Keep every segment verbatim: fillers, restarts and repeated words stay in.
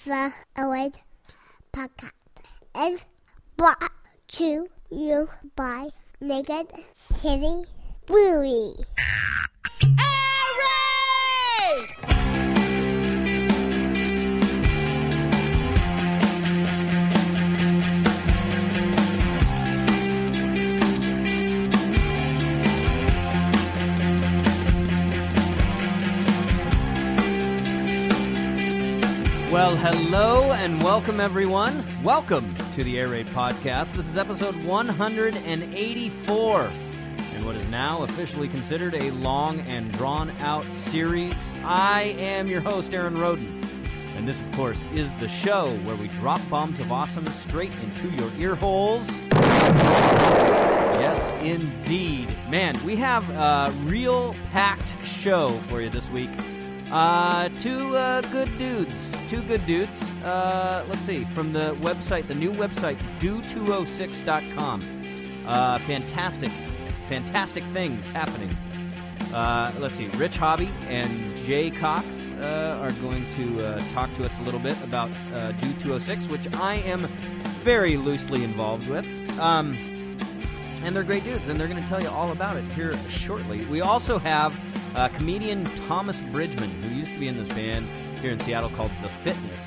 the Allied Podcast is brought to you by Naked City Brewery. Well, hello and welcome, everyone. Welcome to the Air Raid Podcast. This is episode one hundred eighty-four, and what is now officially considered a long and drawn-out series. I am your host, Aaron Roden, and this, of course, is the show where we drop bombs of awesome straight into your ear holes. Yes, indeed. Man, we have a real packed show for you this week. Uh, two uh, good dudes. Two good dudes. Uh, let's see. From the website, the new website, do two oh six dot com. Uh, fantastic, fantastic things happening. Uh, let's see. Rich Hobby and Jay Cox uh, are going to uh, talk to us a little bit about uh, Do two oh six, which I am very loosely involved with. Um, and they're great dudes, and they're going to tell you all about it here shortly. We also have Uh, comedian Thomas Bridgman, who used to be in this band here in Seattle called The Fitness,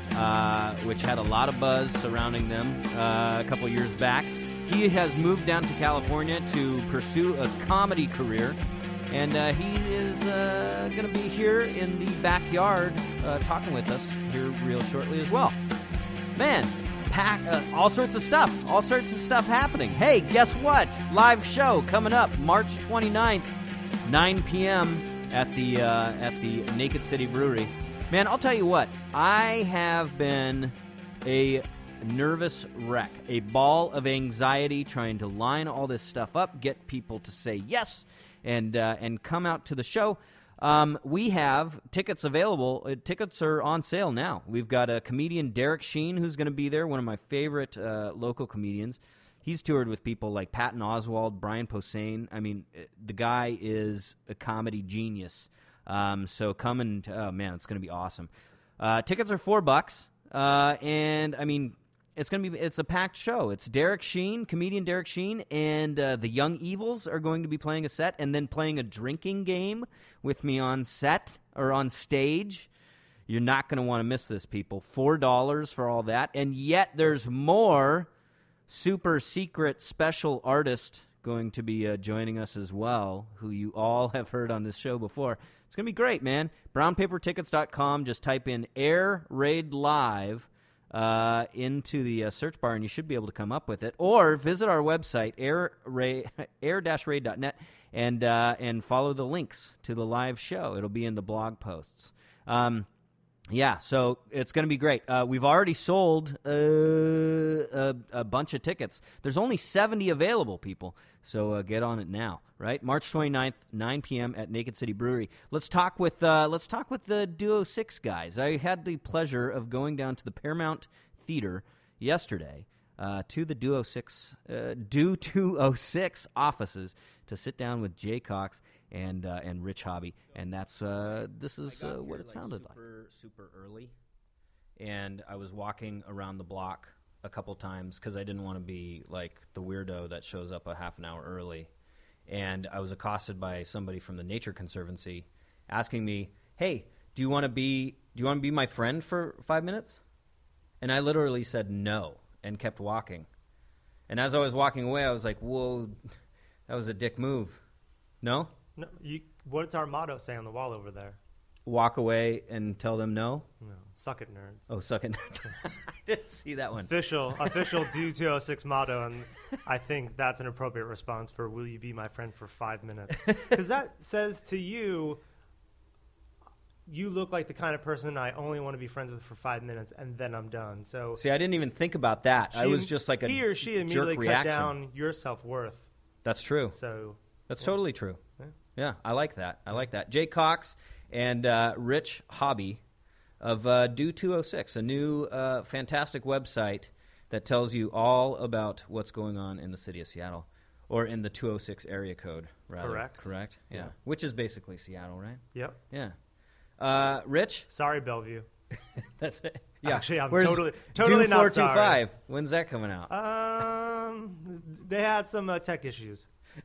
uh, which had a lot of buzz surrounding them uh, a couple years back. He has moved down to California to pursue a comedy career, and uh, he is uh, going to be here in the backyard uh, talking with us here real shortly as well. Man, pack uh, all sorts of stuff, all sorts of stuff happening. Hey, guess what? Live show coming up March twenty-ninth. nine p.m. at the uh, at the Naked City Brewery. Man, I'll tell you what, I have been a nervous wreck, a ball of anxiety trying to line all this stuff up, get people to say yes, and uh, and come out to the show. Um, we have tickets available. Uh, tickets are on sale now. We've got a comedian, Derek Sheen, who's going to be there, one of my favorite uh, local comedians. He's toured with people like Patton Oswalt, Brian Posehn. I mean, the guy is a comedy genius. Um, so come and, oh man, it's going to be awesome. Uh, tickets are four bucks. Uh, and I mean, it's going to be, it's a packed show. It's Derek Sheen, comedian Derek Sheen, and uh, the Young Evils are going to be playing a set and then playing a drinking game with me on set or on stage. You're not going to want to miss this, people. Four dollars for all that. And yet there's more. Super secret special artist going to be uh, joining us as well, who you all have heard on this show before. It's going to be great, man. brown paper tickets dot com. Just type in Air Raid Live uh, into the uh, search bar, and you should be able to come up with it. Or visit our website, air raid dot net, and, uh, and follow the links to the live show. It'll be in the blog posts. Um Yeah, so it's going to be great. Uh, we've already sold uh, a, a bunch of tickets. There's only seventy available, people, so uh, get on it now. Right, March twenty-ninth, nine p.m. at Naked City Brewery. Let's talk with uh, let's talk with the Do oh six guys. I had the pleasure of going down to the Paramount Theater yesterday uh, to the Do oh six uh, Do two oh six offices to sit down with Jay Cox and uh, and Rich Hobby, and that's uh, this is uh, what it like sounded super, like. Super early, and I was walking around the block a couple times because I didn't want to be like the weirdo that shows up a half an hour early, and I was accosted by somebody from the Nature Conservancy asking me, "Hey, do you want to be do you want to be my friend for five minutes?" And I literally said no and kept walking. And as I was walking away, I was like, "Whoa, that was a dick move." No. No, you, what's our motto say on the wall over there? Walk away and tell them no? No, suck it, nerds. Oh, suck it, nerds. I didn't see that one. Official, official Do two oh six motto, and I think that's an appropriate response for will you be my friend for five minutes? Because that says to you, you look like the kind of person I only want to be friends with for five minutes, and then I'm done. So see, I didn't even think about that. I was just like a he or she immediately jerk cut reaction. down your self-worth. That's true. So that's yeah. totally true. Yeah. Yeah, I like that. I like that. Jay Cox and uh, Rich Hobby of uh, Do two oh six, a new uh, fantastic website that tells you all about what's going on in the city of Seattle, or in the two oh six area code, rather. Correct. Correct? Yeah. yeah. Which is basically Seattle, right? Yep. Yeah. Uh, Rich? Sorry, Bellevue. That's it. Yeah. Actually, I'm Where's totally, totally Doom not four two sorry. five? When's that coming out? Um, they had some uh, tech issues.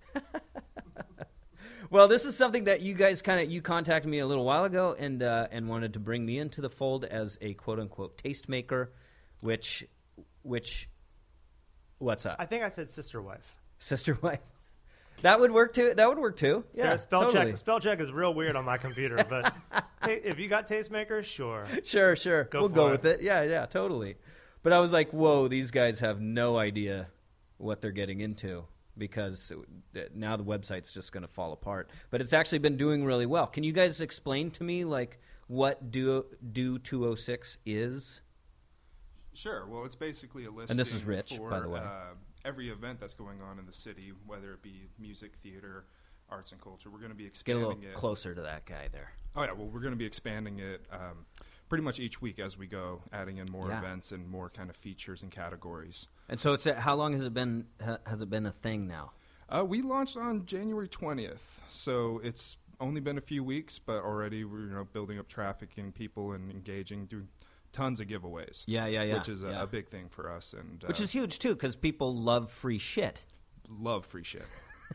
Well, this is something that you guys kind of you contacted me a little while ago and uh, and wanted to bring me into the fold as a quote unquote tastemaker, which which what's up? I think I said sister wife. Sister wife. That would work too. That would work too. Yeah, Yeah, spell totally. check. Spell check is real weird on my computer, but ta- if you got tastemaker, sure. Sure, sure. Go we'll for go it. with it. Yeah, yeah, totally. But I was like, whoa, these guys have no idea what they're getting into because now the website's just going to fall apart. But it's actually been doing really well. Can you guys explain to me like what Do Do two oh six is? Sure. Well, it's basically a listing And this is Rich, for by the way. Uh, every event that's going on in the city, whether it be music, theater, arts, and culture. We're going to be Get a expanding little it. closer to that guy there. Oh, yeah. Well, we're going to be expanding it um, pretty much each week as we go, adding in more Yeah. events and more kind of features and categories. And so it's a, how long has it been? Ha, has it been a thing now? Uh, we launched on January twentieth, so it's only been a few weeks, but already we're you know building up traffic and people and engaging, doing tons of giveaways. Yeah, yeah, yeah. Which is a, yeah. a big thing for us, and uh, Which is huge too, because people love free shit. love free shit.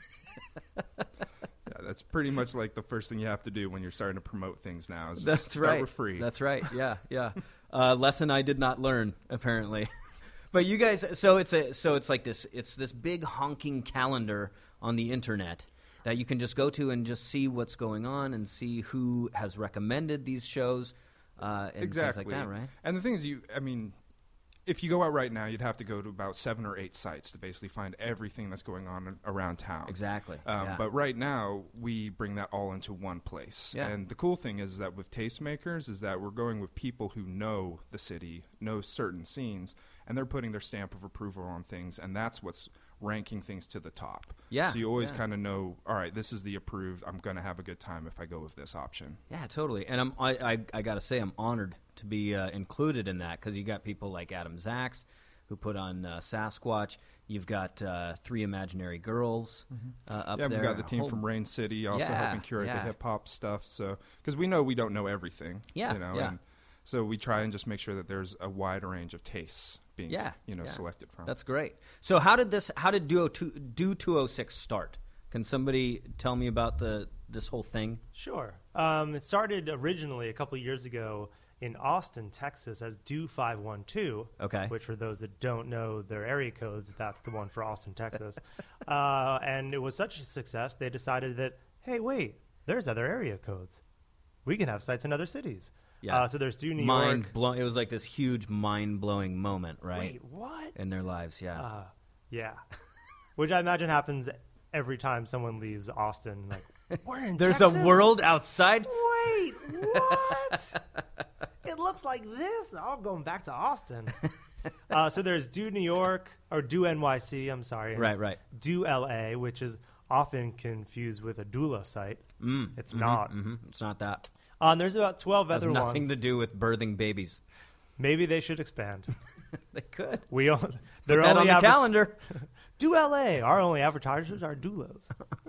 Yeah, that's pretty much like the first thing you have to do when you're starting to promote things now. Is just That's start right. with free. That's right. Yeah, yeah. Uh, lesson I did not learn apparently. But you guys, so it's a so it's like this. It's this big honking calendar on the internet that you can just go to and just see what's going on and see who has recommended these shows uh, and exactly. things like that, right? And the thing is, you, I mean, if you go out right now, you'd have to go to about seven or eight sites to basically find everything that's going on around town. Exactly. Um, yeah. But right now, we bring that all into one place. Yeah. And the cool thing is that with tastemakers is that we're going with people who know the city, know certain scenes, and they're putting their stamp of approval on things, and that's what's ranking things to the top. Yeah, So you always yeah. kind of know, all right, this is the approved. I'm going to have a good time if I go with this option. Yeah, totally. And I'm, I, I, I got to say, I'm honored to be uh, included in that because you got people like Adam Zaks who put on uh, Sasquatch. You've got uh, Three Imaginary Girls uh, up yeah, there. we've got the A team whole- from Rain City also Yeah, helping curate yeah. the hip hop stuff. So because we know we don't know everything. Yeah, You know, yeah. and so we try and just make sure that there's a wide range of tastes being Yeah, s- you know yeah. selected from. That's great. So how did this? How did Duo two, Do two oh six start? Can somebody tell me about the this whole thing? Sure. Um, it started originally a couple of years ago in Austin, Texas, as Do five one two. Okay. Which, for those that don't know their area codes, that's the one for Austin, Texas. uh, and it was such a success, they decided that, hey, wait, there's other area codes. We can have sites in other cities. Yeah. Uh, so there's Do New Mind York. blow. It was like this huge mind blowing moment, right? Wait, what? In their lives, yeah. Uh, yeah. Which I imagine happens every time someone leaves Austin. Like, we're in There's Texas? a world outside. Wait, what? It looks like this. I'm going back to Austin. Uh, so there's Do New York, or Do N Y C, I'm sorry. and Right, right. Do L A, which is often confused with a doula site. Mm, It's mhm, not. mhm. It's not that. Um, there's about twelve Has other nothing ones. to do with birthing babies. Maybe they should expand. They could. We own, Put they're that only on the adver- calendar. Do L A. Our only advertisers are doulas.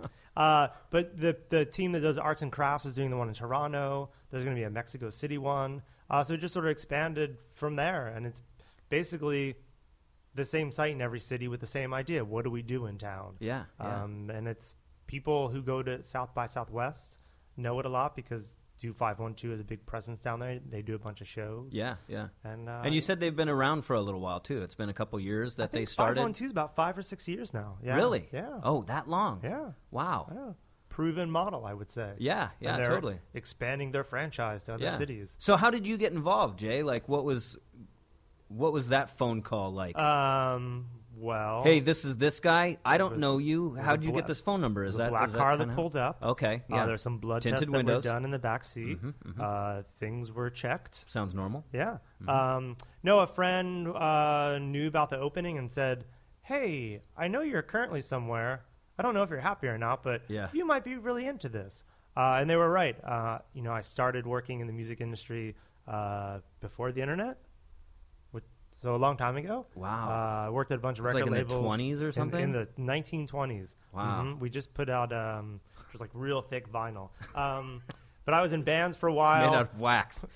uh, but the the team that does arts and crafts is doing the one in Toronto. There's going to be a Mexico City one. Uh, so it just sort of expanded from there, and it's basically the same site in every city with the same idea. What do we do in town? Yeah, yeah. Um, and it's people who go to South by Southwest know it a lot because Do five one two is a big presence down there. They do a bunch of shows. Yeah, yeah. And uh, And you said they've been around for a little while too. It's been a couple years that they started. five one two is about five or six years now. Yeah. Really? Yeah. Oh, that long? Yeah. Wow. Yeah. Proven model, I would say. Yeah, And yeah, they're totally. expanding their franchise to other Yeah. cities. So how did you get involved, Jay? Like, what was, what was that phone call like? Um. Well. hey, this is this guy. I don't was- know you. was How a did you bla- get this phone number? Is there's a that black is that car that kinda- pulled up. Okay, Uh, yeah. there's some blood Tinted tests that windows. were done in the back seat. Mhm, mhm. Uh, things were checked. Sounds normal. Yeah. Mm-hmm. Um, no, a friend uh, knew about the opening and said, hey, I know you're currently somewhere. I don't know if you're happy or not, but Yeah. you might be really into this. Uh, and they were right. Uh, you know, I started working in the music industry uh, before the internet, which, so a long time ago. Wow. Uh, I worked at a bunch of It was record like in the labels. twenties or in- something? In, the nineteen twenties. Wow. Mhm. We just put out, um, it was like real thick vinyl. Um, but I was in bands for a while. Made out of wax.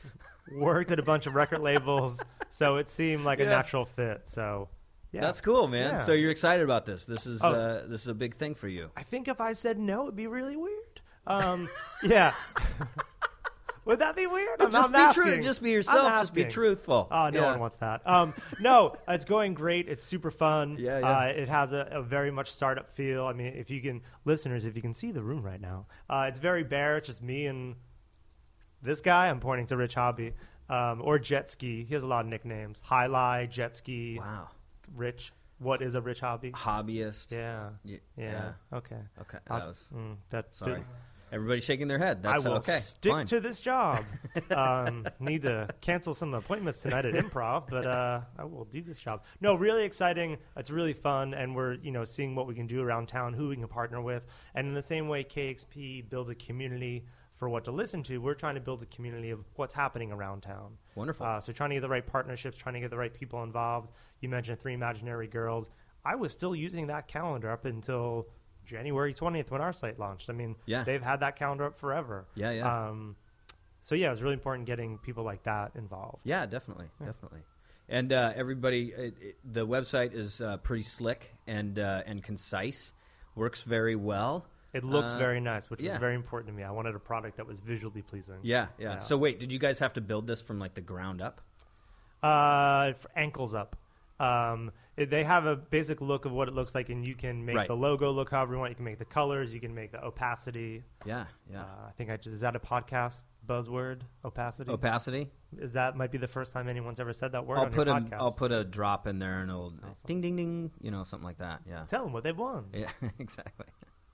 worked at a bunch of record labels, so it seemed like Yeah. a natural fit. So, yeah. That's cool, man. Yeah. So you're excited about this. This is Oh, uh, this is a big thing for you. I think if I said no, it'd be really weird. Um, yeah. Would that be weird? I'm, just I'm be asking. true. Just be I'm yourself. Just be asking. truthful. Oh, no Yeah. one wants that. Um, no, it's going great. It's super fun. Yeah, yeah. Uh, it has a, a very much startup feel. I mean, if you can, listeners, if you can see the room right now, uh, it's very bare. It's just me and this guy. I'm pointing to Rich Hobby. Um, or Jet Ski. He has a lot of nicknames. Highlight, Jet Ski, Wow. Rich. What is a Rich Hobby? Hobbyist. Yeah. Y- Yeah. Okay. Okay. I'll- That was mm, that sorry. did- Everybody's shaking their head. That's I will okay. stick Fine. to this job. um, need to cancel some appointments tonight at Improv, but uh, I will do this job. No, really exciting. It's really fun, and we're you know seeing what we can do around town, who we can partner with, and in the same way K X P builds a community for what to listen to, we're trying to build a community of what's happening around town. Wonderful. Uh, so trying to get the right partnerships, trying to get the right people involved. You mentioned Three Imaginary Girls. I was still using that calendar up until January twentieth when our site launched. I mean, Yeah. they've had that calendar up forever. Yeah, yeah. Um, so, yeah, it was really important getting people like that involved. Yeah, definitely, definitely. And uh, everybody, it, it, the website is uh, pretty slick and uh, and concise. Works very well. It looks Uh, very nice, which yeah. was very important to me. I wanted a product that was visually pleasing. Yeah, yeah, Yeah. So wait, did you guys have to build this from like the ground up? Uh, for ankles up. Um, it, they have a basic look of what it looks like, and you can make Right. the logo look however you want. You can make the colors. You can make the opacity. Yeah, yeah. Uh, I think I just, is that a podcast buzzword? Opacity. Opacity. Is that might be the first time anyone's ever said that word I'll on put your a podcast? will put a drop in there and it'll Awesome. ding ding ding, you know, something like that. Yeah. Tell them what they've won. Yeah, exactly.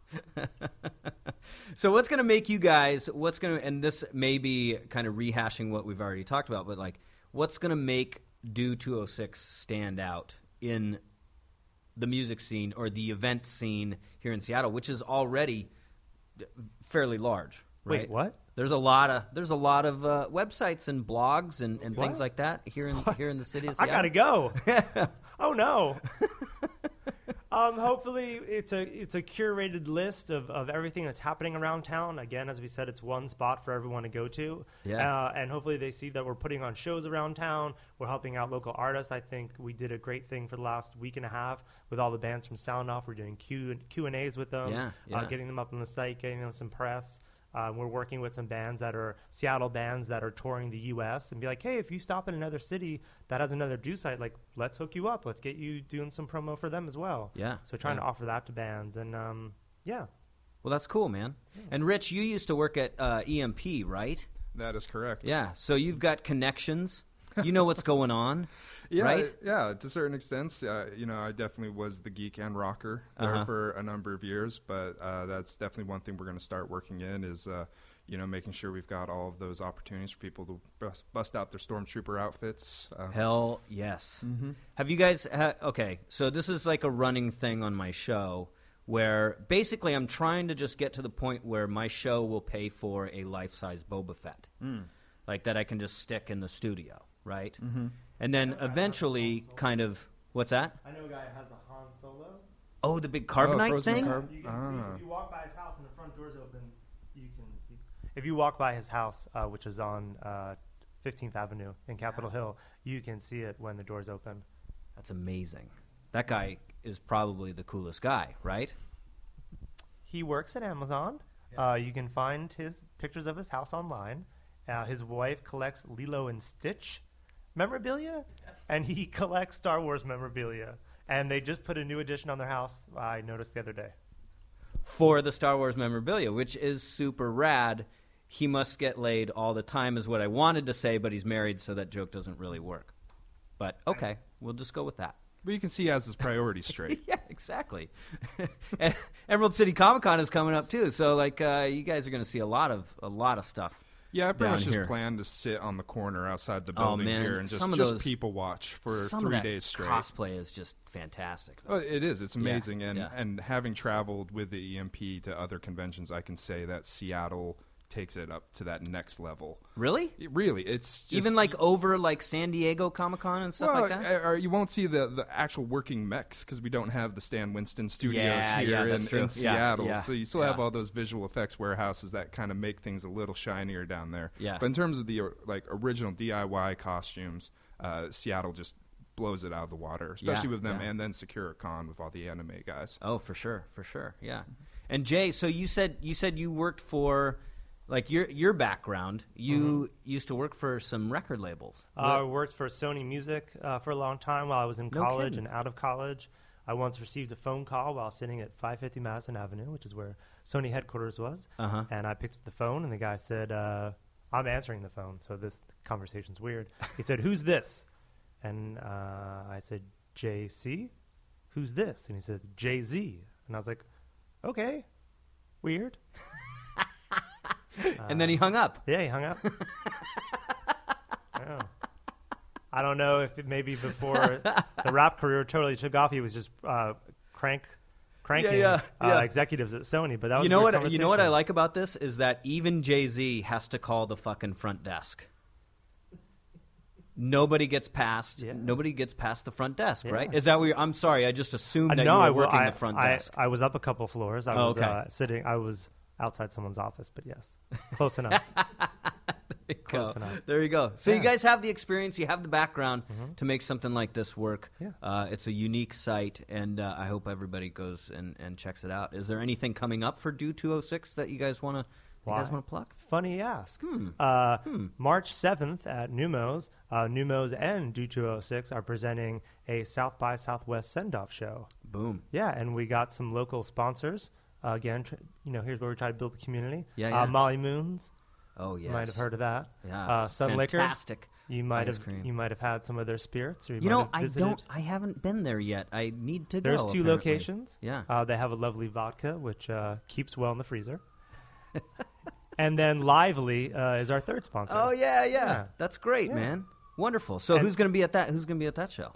So what's going to make you guys, what's going to, and this may be kind of rehashing what we've already talked about, but like what's going to make Do two oh six stand out in the music scene or the event scene here in Seattle, which is already fairly large, right? Wait, what? There's a lot of there's a lot of uh, websites and blogs and, and things What? like that here in here in the city of I Seattle. gotta go. Oh no. um, hopefully it's a it's a curated list of, of everything that's happening around town. Again, as we said, it's one spot for everyone to go to. Yeah. Uh, and hopefully they see that we're putting on shows around town. We're helping out local artists. I think we did a great thing for the last week and a half with all the bands from Sound Off. We're doing Q Q and A's with them. Yeah, yeah. Uh, getting them up on the site, getting them some press. Uh, we're working with some bands that are Seattle bands that are touring the U S and be like, hey, if you stop in another city that has another do site, like, let's hook you up. Let's get you doing some promo for them as well. Yeah, So trying yeah. to offer that to bands. And, um, yeah. Well, that's cool, man. And Rich, you used to work at uh, E M P, right? That is correct. Yeah. So you've got connections. You know what's going on, Yeah, right? yeah, to certain extents. Uh, you know, I definitely was the geek and rocker there Uh-huh. for a number of years, but uh, that's definitely one thing we're going to start working in is, uh, you know, making sure we've got all of those opportunities for people to bust, bust out their stormtrooper outfits. Uh, Hell yes. Mm-hmm. Have you guys? Ha- okay, so this is like a running thing on my show where basically I'm trying to just get to the point where my show will pay for a life-size Boba Fett, mm. like that I can just stick in the studio, right? Mm-hmm. And then eventually, kind of, what's that? I know a guy that has the Han Solo. Oh, the big carbonite frozen thing. carb- You can Ah. see, if you walk by his house and the front door's open, you can. You, if you walk by his house, uh, which is on uh, fifteenth Avenue in Capitol Hill, you can see it when the door's open. That's amazing. That guy is probably the coolest guy, right? He works at Amazon. Uh, you can find his pictures of his house online. Uh, his wife collects Lilo and Stitch memorabilia, and he collects Star Wars memorabilia. And they just put a new edition on their house, I noticed the other day. For the Star Wars memorabilia, which is super rad. He must get laid all the time is what I wanted to say, but he's married, so that joke doesn't really work. But okay, we'll just go with that. But you can see he has his priorities straight. Yeah, exactly. And Emerald City Comic Con is coming up too, so like uh, you guys are going to see a lot of a lot of stuff. Yeah, I pretty down much just here. plan to sit on the corner outside the Oh, building man, here and just, some of just those- people watch for Some three of that days straight. cosplay is just fantastic. Oh, it is. It's amazing. and, yeah. and having traveled with the E M P to other conventions, I can say that Seattle takes it up to that next level. Really? It really, it's just, Even like over like San Diego Comic-Con and stuff well, like that? Or you won't see the, the actual working mechs because we don't have the Stan Winston studios Yeah, here yeah, in, that's true. in Yeah, Seattle. yeah, so you still yeah. have all those visual effects warehouses that kind of make things a little shinier down there. Yeah. But in terms of the uh, like original D I Y costumes, uh, Seattle just blows it out of the water, especially Yeah, with them yeah. and then Secure Con with all the anime guys. Oh, for sure, for sure, yeah. And Jay, so you said you said you worked for, like your your background. You Mm-hmm. used to work for some record labels. Uh, I worked for Sony Music uh, for a long time while I was in No college kidding. and out of college. I once received a phone call while sitting at five fifty Madison Avenue, which is where Sony headquarters was. Uh-huh. And I picked up the phone, and the guy said, uh, I'm answering the phone, so this conversation's weird. He said, who's this? And uh, I said, J C? Who's this? And he said, Jay Z. And I was like, okay, weird. and then he hung up. Yeah, he hung up. Yeah. I don't know if it maybe before the rap career totally took off, he was just uh, crank, cranking Yeah, yeah, yeah. Uh, executives at Sony. But that was You a know weird what? You know what I conversation. like about this is that even Jay-Z has to call the fucking front desk. Nobody gets past. Yeah. Nobody gets past the front desk, Yeah. right? Is that where you're, I'm sorry, I just assumed Uh, that no, you were I, will- working I, the front I, desk. I was up a couple floors. I Oh, was okay. uh, sitting. I was outside someone's office, but yes, close enough. There you Close go. enough. There you go. So you Yeah. guys have the experience, you have the background to make something like this work. Yeah. Uh, it's a unique site, and uh, I hope everybody goes and, and checks it out. Is there anything coming up for Do two oh six that you guys want to you guys Why? want to pluck? Funny you ask. Hmm. Uh, Hmm. March seventh at Numos, uh, Numos and Do two oh six are presenting a South by Southwest send-off show. Boom. Yeah, and we got some local sponsors. Uh, again, tr- you know, here's where we try to build the community. Yeah, Uh, yeah. Molly Moons, Oh, yes. you might have heard of that. Yeah. Uh, Sun Liquor, Fantastic. you might ice have cream. you might have had some of their spirits. Or you, You might know, have I visited. don't. I haven't been there yet. I need to go. There's two apparently. locations. Yeah. Uh, they have a lovely vodka, which uh, keeps well in the freezer. And then Lively uh, is our third sponsor. Oh yeah, yeah, Yeah. That's great, Yeah. man. Wonderful. So And- who's going to be at that? Who's going to be at that show?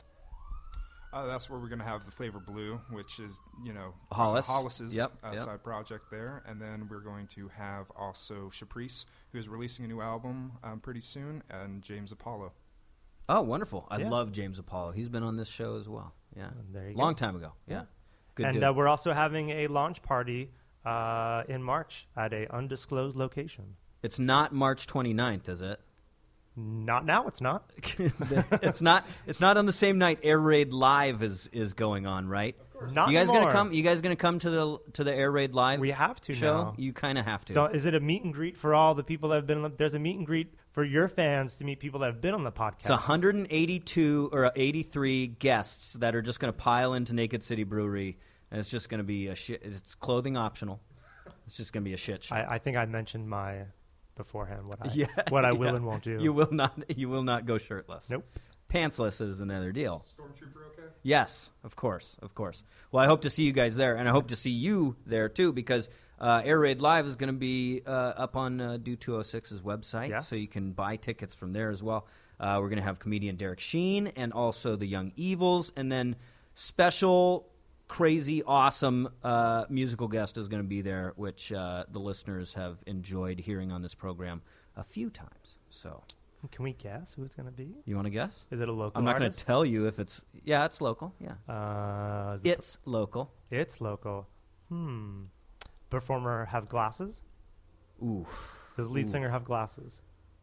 Uh, that's where we're going to have the Flavor Blue, which is, you know, Hollis. uh, Hollis's Yep, uh, yep. side project there. And then we're going to have also Caprice, who is releasing a new album um, pretty soon, and James Apollo. Oh, wonderful. I Yeah. love James Apollo. He's been on this show as well. Yeah. There you Long go. time ago. Yeah. Good and dude. uh, we're also having a launch party uh, in March at a undisclosed location. It's not March twenty-ninth, is it? Not now, it's not. it's not it's not on the same night Air Raid Live is, is going on, right? Not you guys anymore. gonna come you guys gonna come to the to the Air Raid Live We have to show? now. You kinda have to. So is it a meet and greet for all the people that have been on the, there's a meet and greet for your fans to meet people that have been on the podcast. It's one hundred eighty-two or eighty-three guests that are just going to pile into Naked City Brewery, and it's just going to be a shit. It's clothing optional. It's just going to be a shit show. I, I think I mentioned my beforehand what I yeah, what I will yeah. and won't do. You will not. You will not go shirtless. Nope. Pantsless is another deal. Stormtrooper, okay? Yes, of course, of course. Well, I hope to see you guys there, and I hope to see you there too, because uh, Air Raid Live is going to be uh, up on uh, Do two oh six's website, Yes. so you can buy tickets from there as well. Uh, we're going to have comedian Derek Sheen and also the Young Evils, and then special, crazy, awesome uh, musical guest is going to be there, which uh, the listeners have enjoyed hearing on this program a few times. So, Can we guess who it's going to be? you want to guess? Is it a local I'm not going to artist? tell you if it's. Yeah, it's local. Yeah, Uh, is it- it's local. it's local. Hmm. Performer have glasses? Ooh. Does lead Ooh. singer have glasses?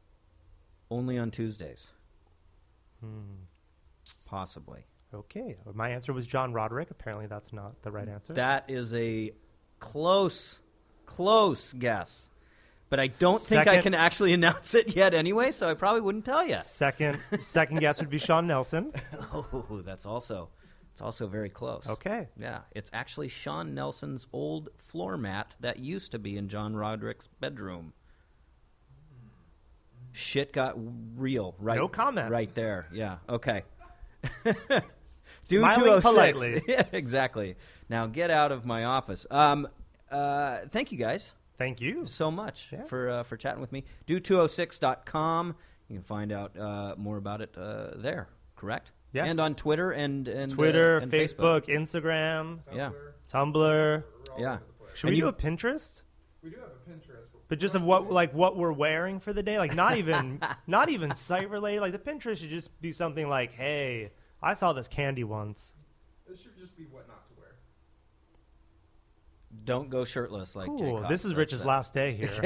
Only on Tuesdays, Hmm. possibly. Okay. My answer was John Roderick. Apparently, that's not the right answer. That is a close, close guess. But I don't think I Second- can actually announce it yet anyway, so I probably wouldn't tell you. Second, second guess would be Sean Nelson. Oh, that's also, it's also very close. Okay. Yeah, it's actually Sean Nelson's old floor mat that used to be in John Roderick's bedroom. Shit got real right. No comment. Right there. Yeah. Okay. Smiling two oh six. politely. Yeah, exactly. Now get out of my office. Um, uh, thank you guys Thank you. so much Yeah. for uh, for chatting with me. do two oh six dot com. You can find out uh, more about it uh, there. Correct. Yes. And on Twitter and and uh, Twitter, and Facebook, Instagram, Yeah. Tumblr. Yeah. Should And we you- do a Pinterest? We do have a Pinterest, but but just of what like what we're wearing for the day. Like not even not even site related. Like the Pinterest should just be something like, hey, I saw this candy once. This should just be what not to wear. Don't go shirtless like Cool. Jake. This is Rich's last day here.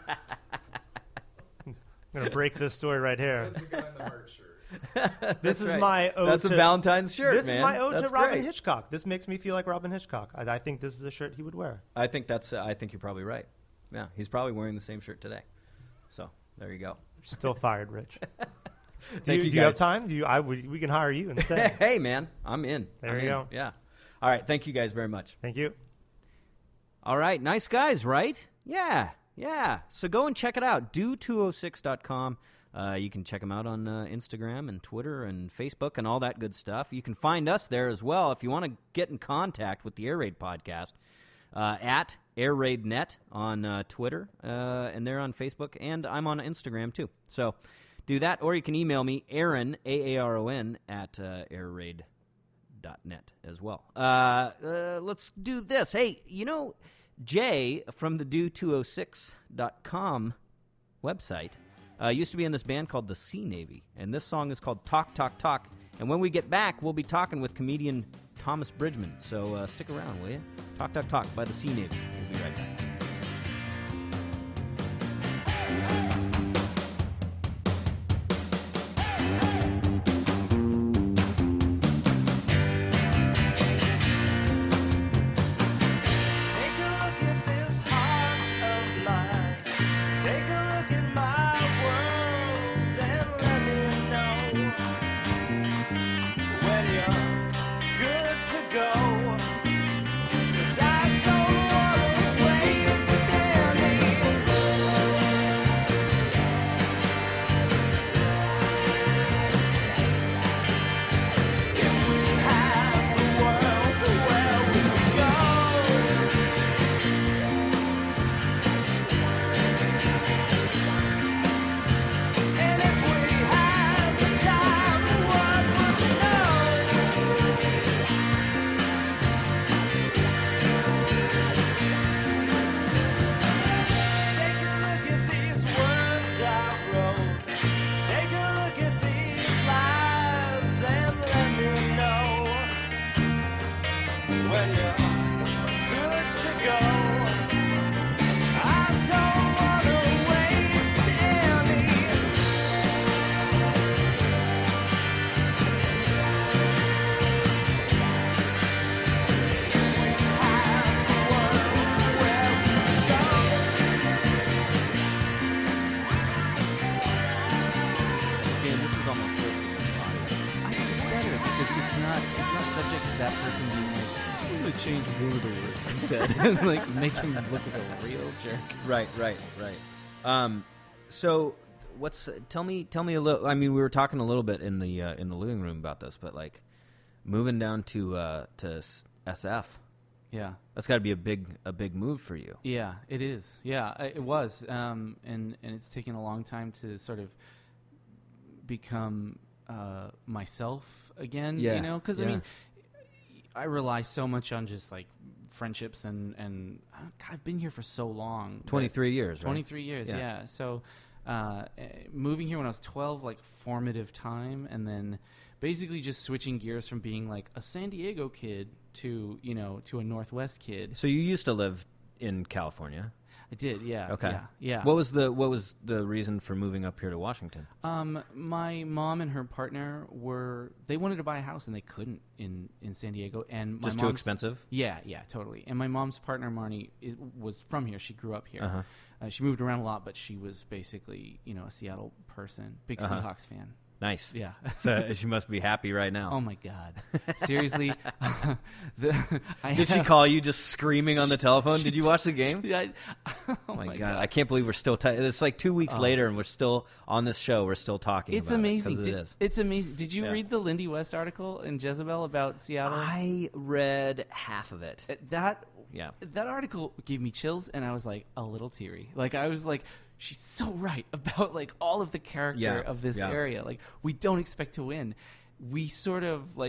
I'm gonna break this story right here. Says the guy in the heart shirt. This is right. my ode That's to a Valentine's shirt, This man. is my ode That's to Robin great. Hitchcock. This makes me feel like Robin Hitchcock. I, I think this is a shirt he would wear. I think that's. Uh, I think you're probably right. Yeah, he's probably wearing the same shirt today. So there you go. Still fired, Rich. do Thank you, you, do you have guys. time? Do you? I we, we can hire you instead. Hey, man, I'm in. There I'm you in. go. Yeah. All right. Thank you guys very much. Thank you. All right. Nice guys, right? Yeah. Yeah. So go and check it out. do two oh six dot com. Uh, you can check them out on uh, Instagram and Twitter and Facebook and all that good stuff. You can find us there as well if you want to get in contact with the Air Raid podcast uh, at Air Raid Net on uh, Twitter, uh, and they're on Facebook, and I'm on Instagram too. So do that, or you can email me, Aaron, A A R O N, at uh, airraid dot net as well. Uh, uh, let's do this. Hey, you know, Jay from the do two oh six dot com website uh, used to be in this band called the Sea Navy, and this song is called Talk, Talk, Talk. And when we get back, we'll be talking with comedian Thomas Bridgman. So uh, stick around, will you? Talk, Talk, Talk by the Sea Navy. We'll be right back. Change one of the words he said and like make him look like a real jerk. Right, right, right. Um, so what's tell me tell me a little. I mean, we were talking a little bit in the uh, in the living room about this, but like moving down to uh, to S F. Yeah, that's got to be a big a big move for you. Yeah, it is. Yeah, it was, um, and and it's taken a long time to sort of become uh, myself again. Yeah, you know, because yeah. I mean. I rely so much on just like friendships and and I've been here for so long. Twenty-three years, right? Twenty-three years, yeah. yeah. So uh, moving here when I was twelve, like formative time, and then basically just switching gears from being like a San Diego kid to you know to a Northwest kid. So you used to live in California. I did, yeah. Okay. Yeah, yeah. What was the What was the reason for moving up here to Washington? Um, my mom and her partner were they wanted to buy a house and they couldn't in, in San Diego, and my just mom's, too expensive. Yeah, yeah, totally. And my mom's partner Marnie is, was from here. She grew up here. Uh-huh. Uh, she moved around a lot, but she was basically you know a Seattle person, big uh-huh. Seahawks fan. Nice. Yeah. So she must be happy right now. Oh my God! Seriously, the, I did have, she call you just screaming on the telephone? She Did you watch the game? She, I, oh oh my, my God. God! I can't believe we're still. T- it's like two weeks Oh. later, and we're still on this show. We're still talking. It's about amazing. It 'cause Did, it is. It's amazing. Did you Yeah. read the Lindy West article in Jezebel about Seattle? I read half of it. Uh, That Yeah. that article gave me chills, and I was like a little teary. Like I was like, she's so right about like all of the character Yeah, of this yeah. area. Like we don't expect to win. We sort of like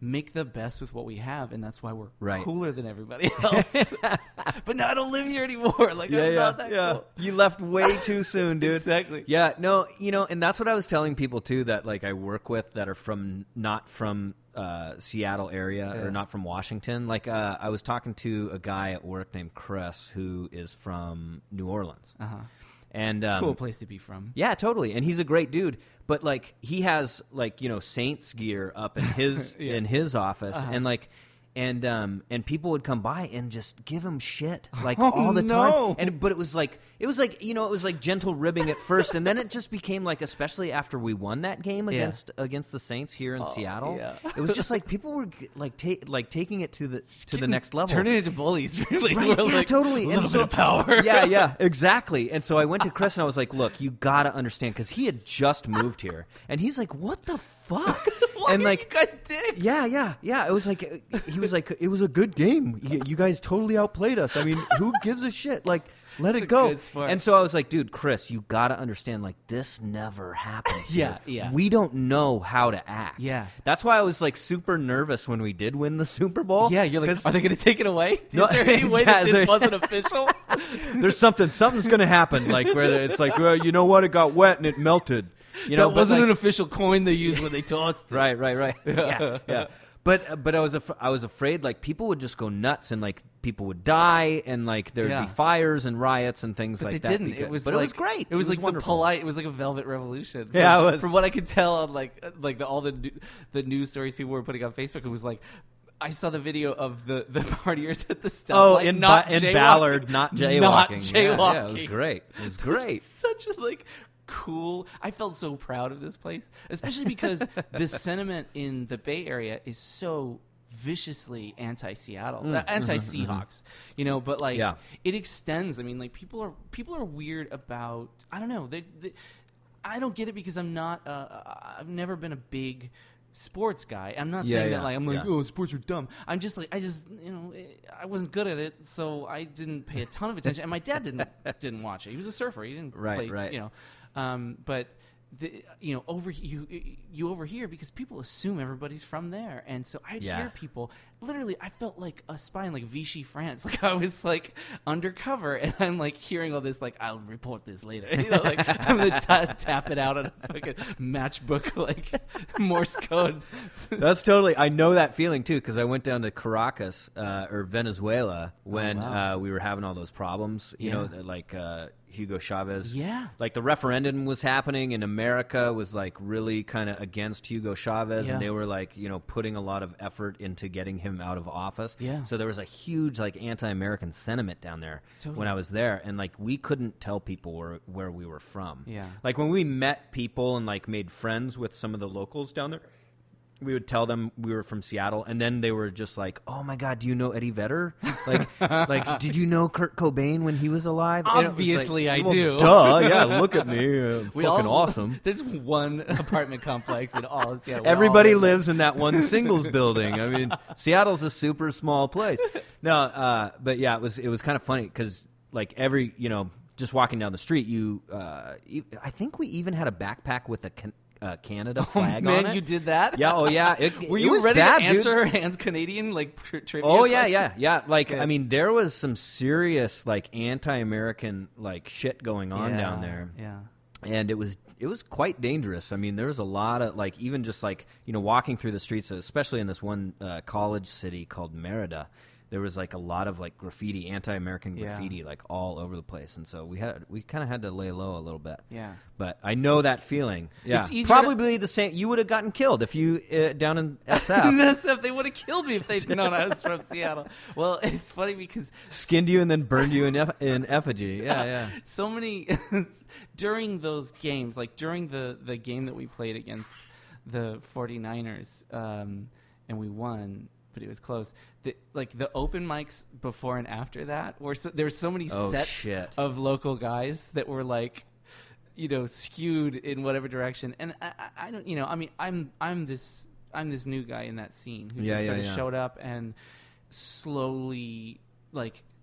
make the best with what we have, and that's why we're Right. cooler than everybody else. But now I don't live here anymore. Like, Yeah, I'm yeah, not that yeah. cool. You left way too soon, dude. Exactly. Yeah, no, you know, and that's what I was telling people too that like I work with that are from not from uh, Seattle area Yeah. or not from Washington. Like uh, I was talking to a guy at work named Chris who is from New Orleans, Uh-huh. and um, Cool place to be from. Yeah, totally. And he's a great dude. But like he has like, you know, Saints gear up in his Yeah. in his office Uh-huh. and like and um and people would come by and just give him shit like Oh, all the no. time. And but it was like it was like, you know, it was like gentle ribbing at first and then it just became like, especially after we won that game Yeah. against against the Saints here in Oh, Seattle. yeah. It was just like people were like ta- like taking it to the to the next level. Turning into bullies, really. Right, We're yeah, like, totally. A And little so- bit of power. yeah, yeah, exactly. And so I went to Chris and I was like, "Look, you gotta understand," because he had just moved here, and he's like, "What the fuck?" Why and are like, you guys dicks? yeah, yeah, yeah. It was like he was like, "It was a good game. You, you guys totally outplayed us. I mean, who gives a shit? Like." Let He's it a go. good sport. And so I was like, dude, Chris, you got to understand, like, this never happens. Yeah, here. yeah. We don't know how to act. Yeah. That's why I was, like, super nervous when we did win the Super Bowl. Yeah, you're like, 'cause are they going to take it away? Is No, there any way yeah, that is this there- wasn't official? there's something, something's going to happen, like, where it's like, well, you know what? It got wet and it melted. You know, that but, wasn't like- an official coin they used when they tossed it. Right, right, right. Yeah, yeah. But but I was af- I was afraid like people would just go nuts and like people would die and like there'd Yeah. be fires and riots and things But like they that. didn't. because- It was but like, it was great. It was, like wonderful. the polite. It was like a velvet revolution. Yeah, From, it was. From what I could tell on like uh, like the, all the new- the news stories people were putting on Facebook, it was like I saw the video of the, the partiers at the stoplight. Oh, in, not ba- in jaywalking. Ballard, not jaywalking. Not Yeah, jaywalking. Yeah, it was great. It was great. Such a like cool. I felt so proud of this place, especially because the sentiment in the Bay Area is so viciously anti-Seattle, uh, anti-Seahawks, you know. But like, Yeah. it extends. I mean, like people are people are weird about. I don't know. They, they I don't get it because I'm not. Uh, I've never been a big sports guy. I'm not Yeah, saying yeah, that like I'm like, yeah. oh, sports are dumb. I'm just like I just you know I wasn't good at it, so I didn't pay a ton of attention. And my dad didn't didn't watch it. He was a surfer. He didn't Right, play, right. You know, um, but. The, you know, over you you overhear because people assume everybody's from there, and so I'd Yeah. hear people. Literally, I felt like a spy in like Vichy France. Like I was like undercover, and I'm like hearing all this. Like I'll report this later. You know, like I'm gonna ta- tap it out on a fucking matchbook, like Morse code. That's totally. I know that feeling too because I went down to Caracas uh, or Venezuela when wow. uh, we were having all those problems. You Yeah. know, like uh, Hugo Chavez. Yeah. Like the referendum was happening, and America was like really kind of against Hugo Chavez, Yeah. and they were like, you know, putting a lot of effort into getting him out of office. Yeah. So there was a huge like anti-American sentiment down there Totally. when I was there, and like we couldn't tell people where where we were from. Yeah. Like when we met people and like made friends with some of the locals down there, we would tell them we were from Seattle, and then they were just like, "Oh my God, do you know Eddie Vedder? Like, like, did you know Kurt Cobain when he was alive?" And it was Obviously like, I well, do. Duh, yeah. Look at me, uh, We fucking all- awesome. There's one apartment complex in all of Seattle. We all Everybody live there. lives in that one singles building. I mean, Seattle's a super small place. No, uh, but yeah, it was it was kind of funny because like every you know just walking down the street, you uh, e- I think we even had a backpack with a can- uh, Canada flag Man, on it. you did that? Yeah, oh yeah. It, Were it you was ready bad, to dude. answer Hans Canadian like tri- trivia? Oh yeah, questions? yeah, yeah. Like Good. I mean, there was some serious like anti-American like shit going on Yeah, down there, Yeah. and it was it was quite dangerous. I mean, there was a lot of like even just like you know walking through the streets, especially in this one uh, college city called Merida. There was like a lot of like graffiti, anti-American Yeah. graffiti, like all over the place, and so we had we kind of had to lay low a little bit. Yeah. But I know that feeling. Yeah, It's easier probably the same. You would have gotten killed if you uh, down in S F That's if they would have killed me if they'd known I was from Seattle. Well, it's funny because skinned you and then burned you in eff- in effigy. Yeah, yeah. so many during those games, like during the, the game that we played against the 49ers, um, and we won, but it was close. The, like the open mics before and after that, were so, there were so many Oh, sets shit. of local guys that were like, you know, skewed in whatever direction. And I, I, I don't, you know, I mean, I'm I'm this I'm this new guy in that scene who Yeah, just sort yeah, of yeah. showed up and slowly like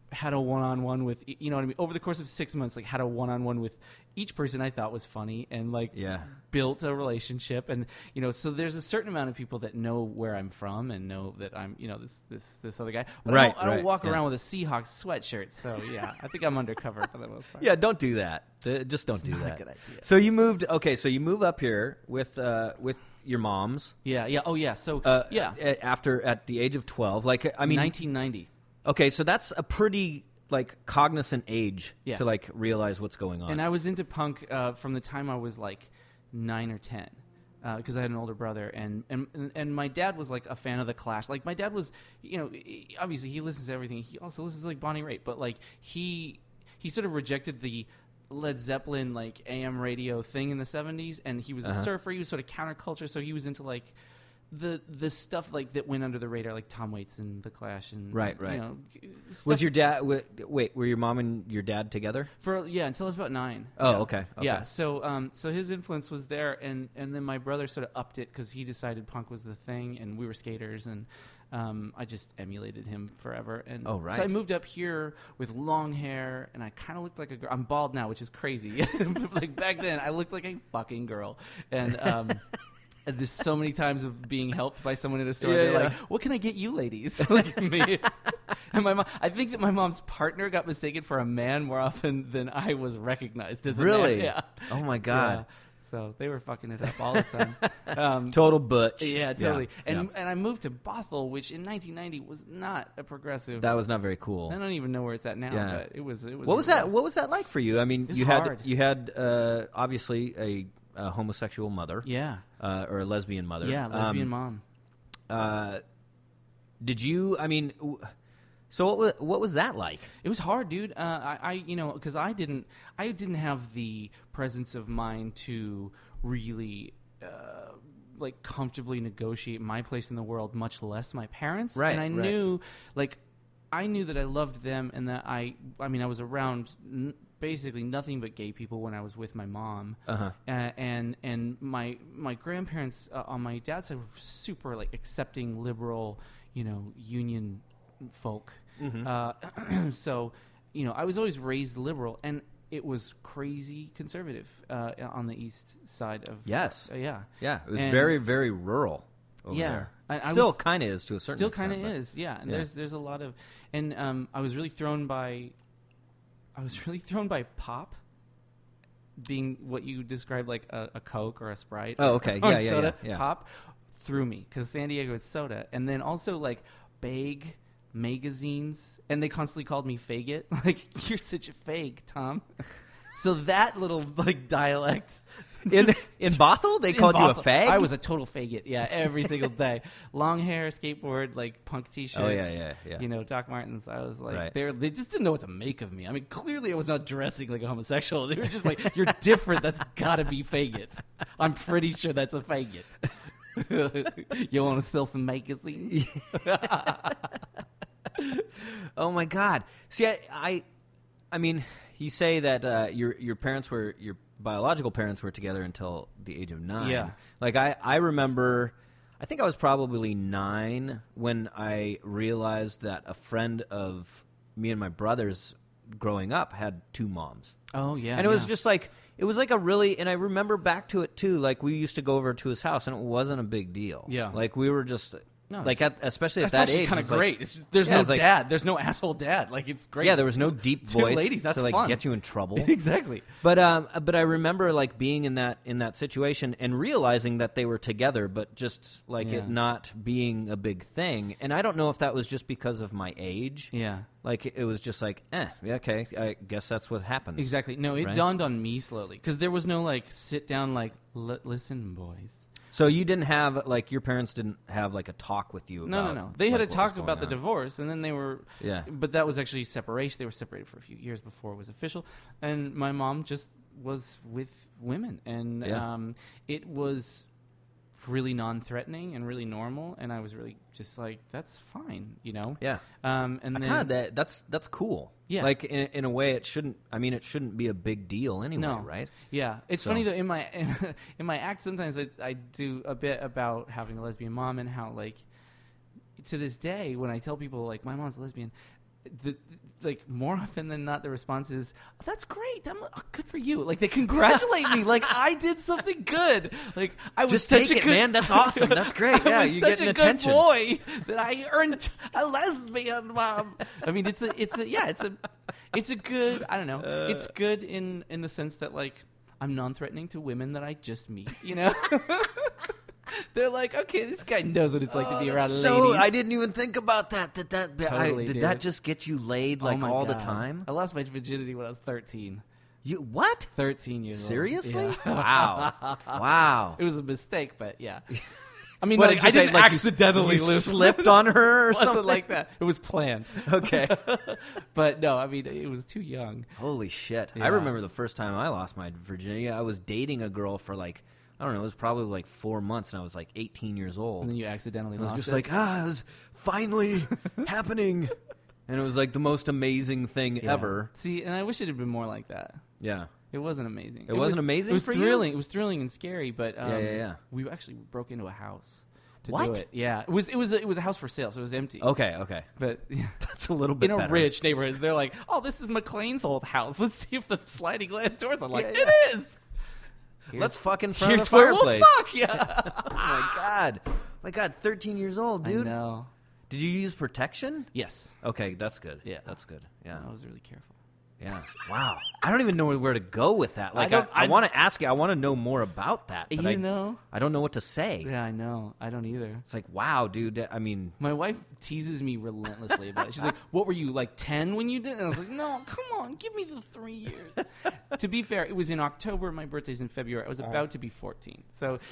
had a one-on-one with, you know what I mean, over the course of six months, like had a one-on-one with each person I thought was funny and like Yeah. built a relationship. And, you know, so there's a certain amount of people that know where I'm from and know that I'm, you know, this, this, this other guy. But Right, I don't, I don't right, walk yeah. around with a Seahawks sweatshirt. So yeah, I think I'm undercover for the most part. Yeah, don't do that. Uh, Just don't It's do not a that. good idea. So you moved. Okay, so you move up here with uh, with your mom's. Yeah. Yeah. Oh yeah. So Uh, yeah. a- After at the age of twelve, like I mean, nineteen ninety. okay, so that's a pretty like cognizant age Yeah. to like realize what's going on. And I was into punk uh, from the time I was like nine or ten, because I had an older brother, and, and and my dad was like a fan of the Clash. Like my dad was, you know, he- obviously he listens to everything. He also listens to like Bonnie Raitt, but like he he sort of rejected the Led Zeppelin like A M radio thing in the seventies, and he was a Uh-huh. surfer. He was sort of counterculture, so he was into like the the stuff like that went under the radar, like Tom Waits and the Clash, and Right, right. You know, was stuff- your dad? w- Wait, were your mom and your dad together? for yeah until I was about nine. Oh, Yeah. okay, okay. Yeah, so um, so his influence was there, and and then my brother sort of upped it because he decided punk was the thing, and we were skaters, and um, I just emulated him forever. And Oh, right. So I moved up here with long hair, and I kind of looked like a girl. I'm bald now, which is crazy. But, like back then, I looked like a fucking girl, and. Um, And there's so many times of being helped by someone in a store. Yeah, They're yeah. like, "What can I get you, ladies?" Like me. And my mom. I think that my mom's partner got mistaken for a man more often than I was recognized as a Really? man. Yeah. Oh my God. Yeah. So they were fucking it up all the time. Um, Total butch. yeah, totally. Yeah, And yeah. and I moved to Bothell, which in nineteen ninety was not a progressive. That was not very cool. I don't even know where it's at now. Yeah. But it was. It was. What was that? What was that like for you? I mean, It's you hard. had you had uh, obviously a, a homosexual mother, Yeah. uh, or a lesbian mother. Yeah. Lesbian Um, mom. Uh, did you? I mean, w- so what was what was that like? It was hard, dude. Uh, I, I, you know, because I didn't, I didn't have the presence of mind to really, uh, like, comfortably negotiate my place in the world, much less my parents. Right, And I right. knew, like, I knew that I loved them, and that I, I mean, I was around n- basically nothing but gay people when I was with my mom. Uh-huh. Uh, and and my my grandparents uh, on my dad's side were super like accepting, liberal, you know, union folk. Mm-hmm. Uh, so, you know, I was always raised liberal, and it was crazy conservative uh, on the east side of. Yes. uh, yeah. Yeah, it was And- very very rural. Over Yeah. there. I- I still was- kind of is to a certain Still extent. kind of but- is, yeah. And Yeah. there's there's a lot of, and um, I was really thrown by, I was really thrown by pop, being what you described like a, a Coke or a Sprite. Oh, or- okay. or Yeah, yeah, soda. yeah, yeah. Pop threw me because San Diego is soda, and then also like Beg magazines, and they constantly called me faggot. Like, you're such a fag, Tom. So that little like dialect. In just- in Bothell, they in called you a Bothell. fag. I was a total faggot, yeah, every single day. Long hair, skateboard, like punk t-shirts. Oh, yeah, yeah, yeah. You know, Doc Martens. I was like, Right. they were, they just didn't know what to make of me. I mean, clearly I was not dressing like a homosexual. They were just like, you're different. That's got to be faggot. I'm pretty sure that's a faggot. You want to sell some magazines? Oh my God! See, I, I, I mean, you say that uh, your your parents were your biological parents were together until the age of nine. Yeah. Like I, I remember, I think I was probably nine when I realized that a friend of me and my brother's growing up had two moms. Oh, yeah. And it was yeah. just like it was like a really, and I remember back to it too. Like we used to go over to his house, and it wasn't a big deal. Yeah. like we were just No, like it's- at, especially at That's that actually age, kind of it's like- great. It's, there's Yeah, no it's like- dad. There's no asshole dad. Like, it's great. yeah, there was no deep Two voice ladies, that's to like fun. get you in trouble. Exactly. But um, but I remember like being in that in that situation and realizing that they were together, but just like Yeah. it not being a big thing. And I don't know if that was just because of my age. Yeah. Like it was just like, eh, yeah, okay, I guess that's what happens. Exactly. No, it Right? dawned on me slowly because there was no like sit down like L- listen, boys. So you didn't have like your parents didn't have like a talk with you. No, about, no, no. They had like, a what talk was about the going on. divorce, and then they were. Yeah. But that was actually separation. They were separated for a few years before it was official, and my mom just was with women, and Yeah. um, it was really non-threatening and really normal, and I was really just like, that's fine, you know. Yeah. Um, and I then kind of that. That's that's cool. Yeah. Like in, in a way, it shouldn't. I mean, it shouldn't be a big deal anyway, No. right? Yeah, it's So- funny though. In my in my act, sometimes I, I do a bit about having a lesbian mom and how like to this day when I tell people like my mom's a lesbian, the like more often than not, the response is, oh, "That's great. I'm oh, good for you." Like they congratulate me, like I did something good. Like I was Just such take a it, good, man. That's awesome. That's great. Yeah, I was you such getting a attention. good boy that I earned a lesbian mom. I mean, it's a, it's a, yeah, it's a, it's a good. I don't know. Uh, it's good in in the sense that like I'm non-threatening to women that I just meet. You know. They're like, okay, this guy knows what it's like to be around So ladies. I didn't even think about that. Did that Totally, I, did dude. that just get you laid like Oh my all the God. time? I lost my virginity when I was thirteen. You what? thirteen years Seriously? old. Yeah. Wow. Wow. It was a mistake, but yeah. I mean, What, like, did you I say, didn't like, you- accidentally you lose. slipped on her or It wasn't something? like that. It was planned. Okay. But no, I mean, it was too young. Holy shit. Yeah. I remember the first time I lost my virginity. I was dating a girl for like, I don't know, it was probably like four months, and I was like eighteen years old. And then you accidentally I was lost just it. like, ah, it was finally happening. And it was like the most amazing thing Yeah. ever. See, and I wish it had been more like that. Yeah. It wasn't amazing. It wasn't amazing It was for you? thrilling. It was thrilling and scary, but um, Yeah, yeah, yeah. we actually broke into a house to What? do it. Yeah, it was it was a, it was a house for sale, so it was empty. Okay, okay. But yeah. That's a little bit in a better. rich neighborhood, they're like, "Oh, this is McLean's old house. Let's see if the sliding glass doors." I'm like, Yeah, "It is." Let's fuck in front Here's of the where we'll fireplace. fuck. Yeah. Oh my god. My god, thirteen years old, dude. I know. Did you use protection? Yes. Okay, that's good. Yeah. That's good. Yeah. I was really careful. Yeah. Wow. I don't even know where to go with that. Like, I, don't- I, I- want to ask you. I want to know more about that. But You I, know? I don't know what to say. Yeah, I know. I don't either. It's like, wow, dude. that- I mean, My wife teases me relentlessly about it. She's like, "What were you, like ten when you did it?" And I was like, "No, come on, give me the three years." To be fair, it was in October. My birthday's in February. I was about to be fourteen. So,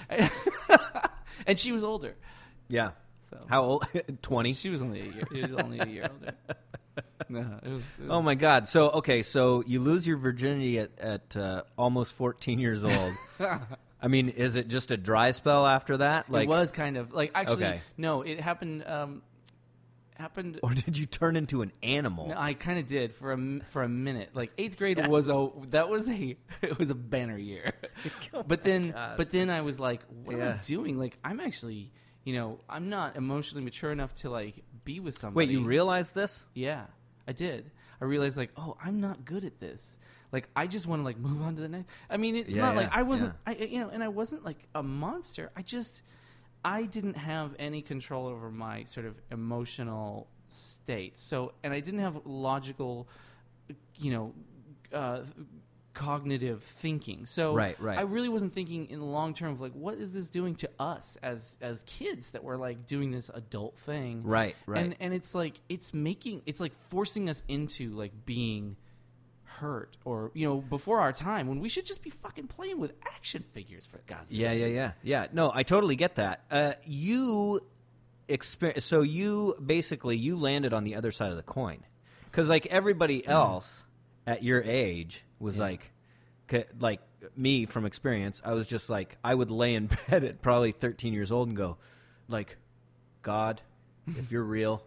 and she was older. yeah. So How old? twenty? She was only a year. She was only a year older. No, it was. It was Oh my god. So, okay, so you lose your virginity at, at uh, almost fourteen years old. I mean, is it just a dry spell after that? Like, it was kind of like actually Okay. no. It happened. Um, happened. Or did you turn into an animal? No, I kind of did for a m- for a minute. Like eighth grade was a that was a it was a banner year. But then God. but then I was like, what am Yeah. I doing? Like I'm actually, you know, I'm not emotionally mature enough to like be with somebody. Wait, you realize this? Yeah, I did. I realized like, oh, I'm not good at this. Like I just want to like move on to the next. I mean, it's Yeah, not like yeah, I wasn't I you know, and I wasn't like a monster. I just I didn't have any control over my sort of emotional state. So, and I didn't have logical, you know, uh, cognitive thinking. So, Right, right. I really wasn't thinking in the long term of like, what is this doing to us as as kids that we're like doing this adult thing? Right, right. And and it's like it's making it's like forcing us into like being hurt or you know before our time when we should just be fucking playing with action figures for God's Yeah, sake. yeah, yeah, yeah. No, I totally get that. Uh, you exper- so you basically you landed on the other side of the coin, because like everybody else at your age was Yeah. like, c- like me from experience, I was just like I would lay in bed at probably thirteen years old and go, like, God, if you're real,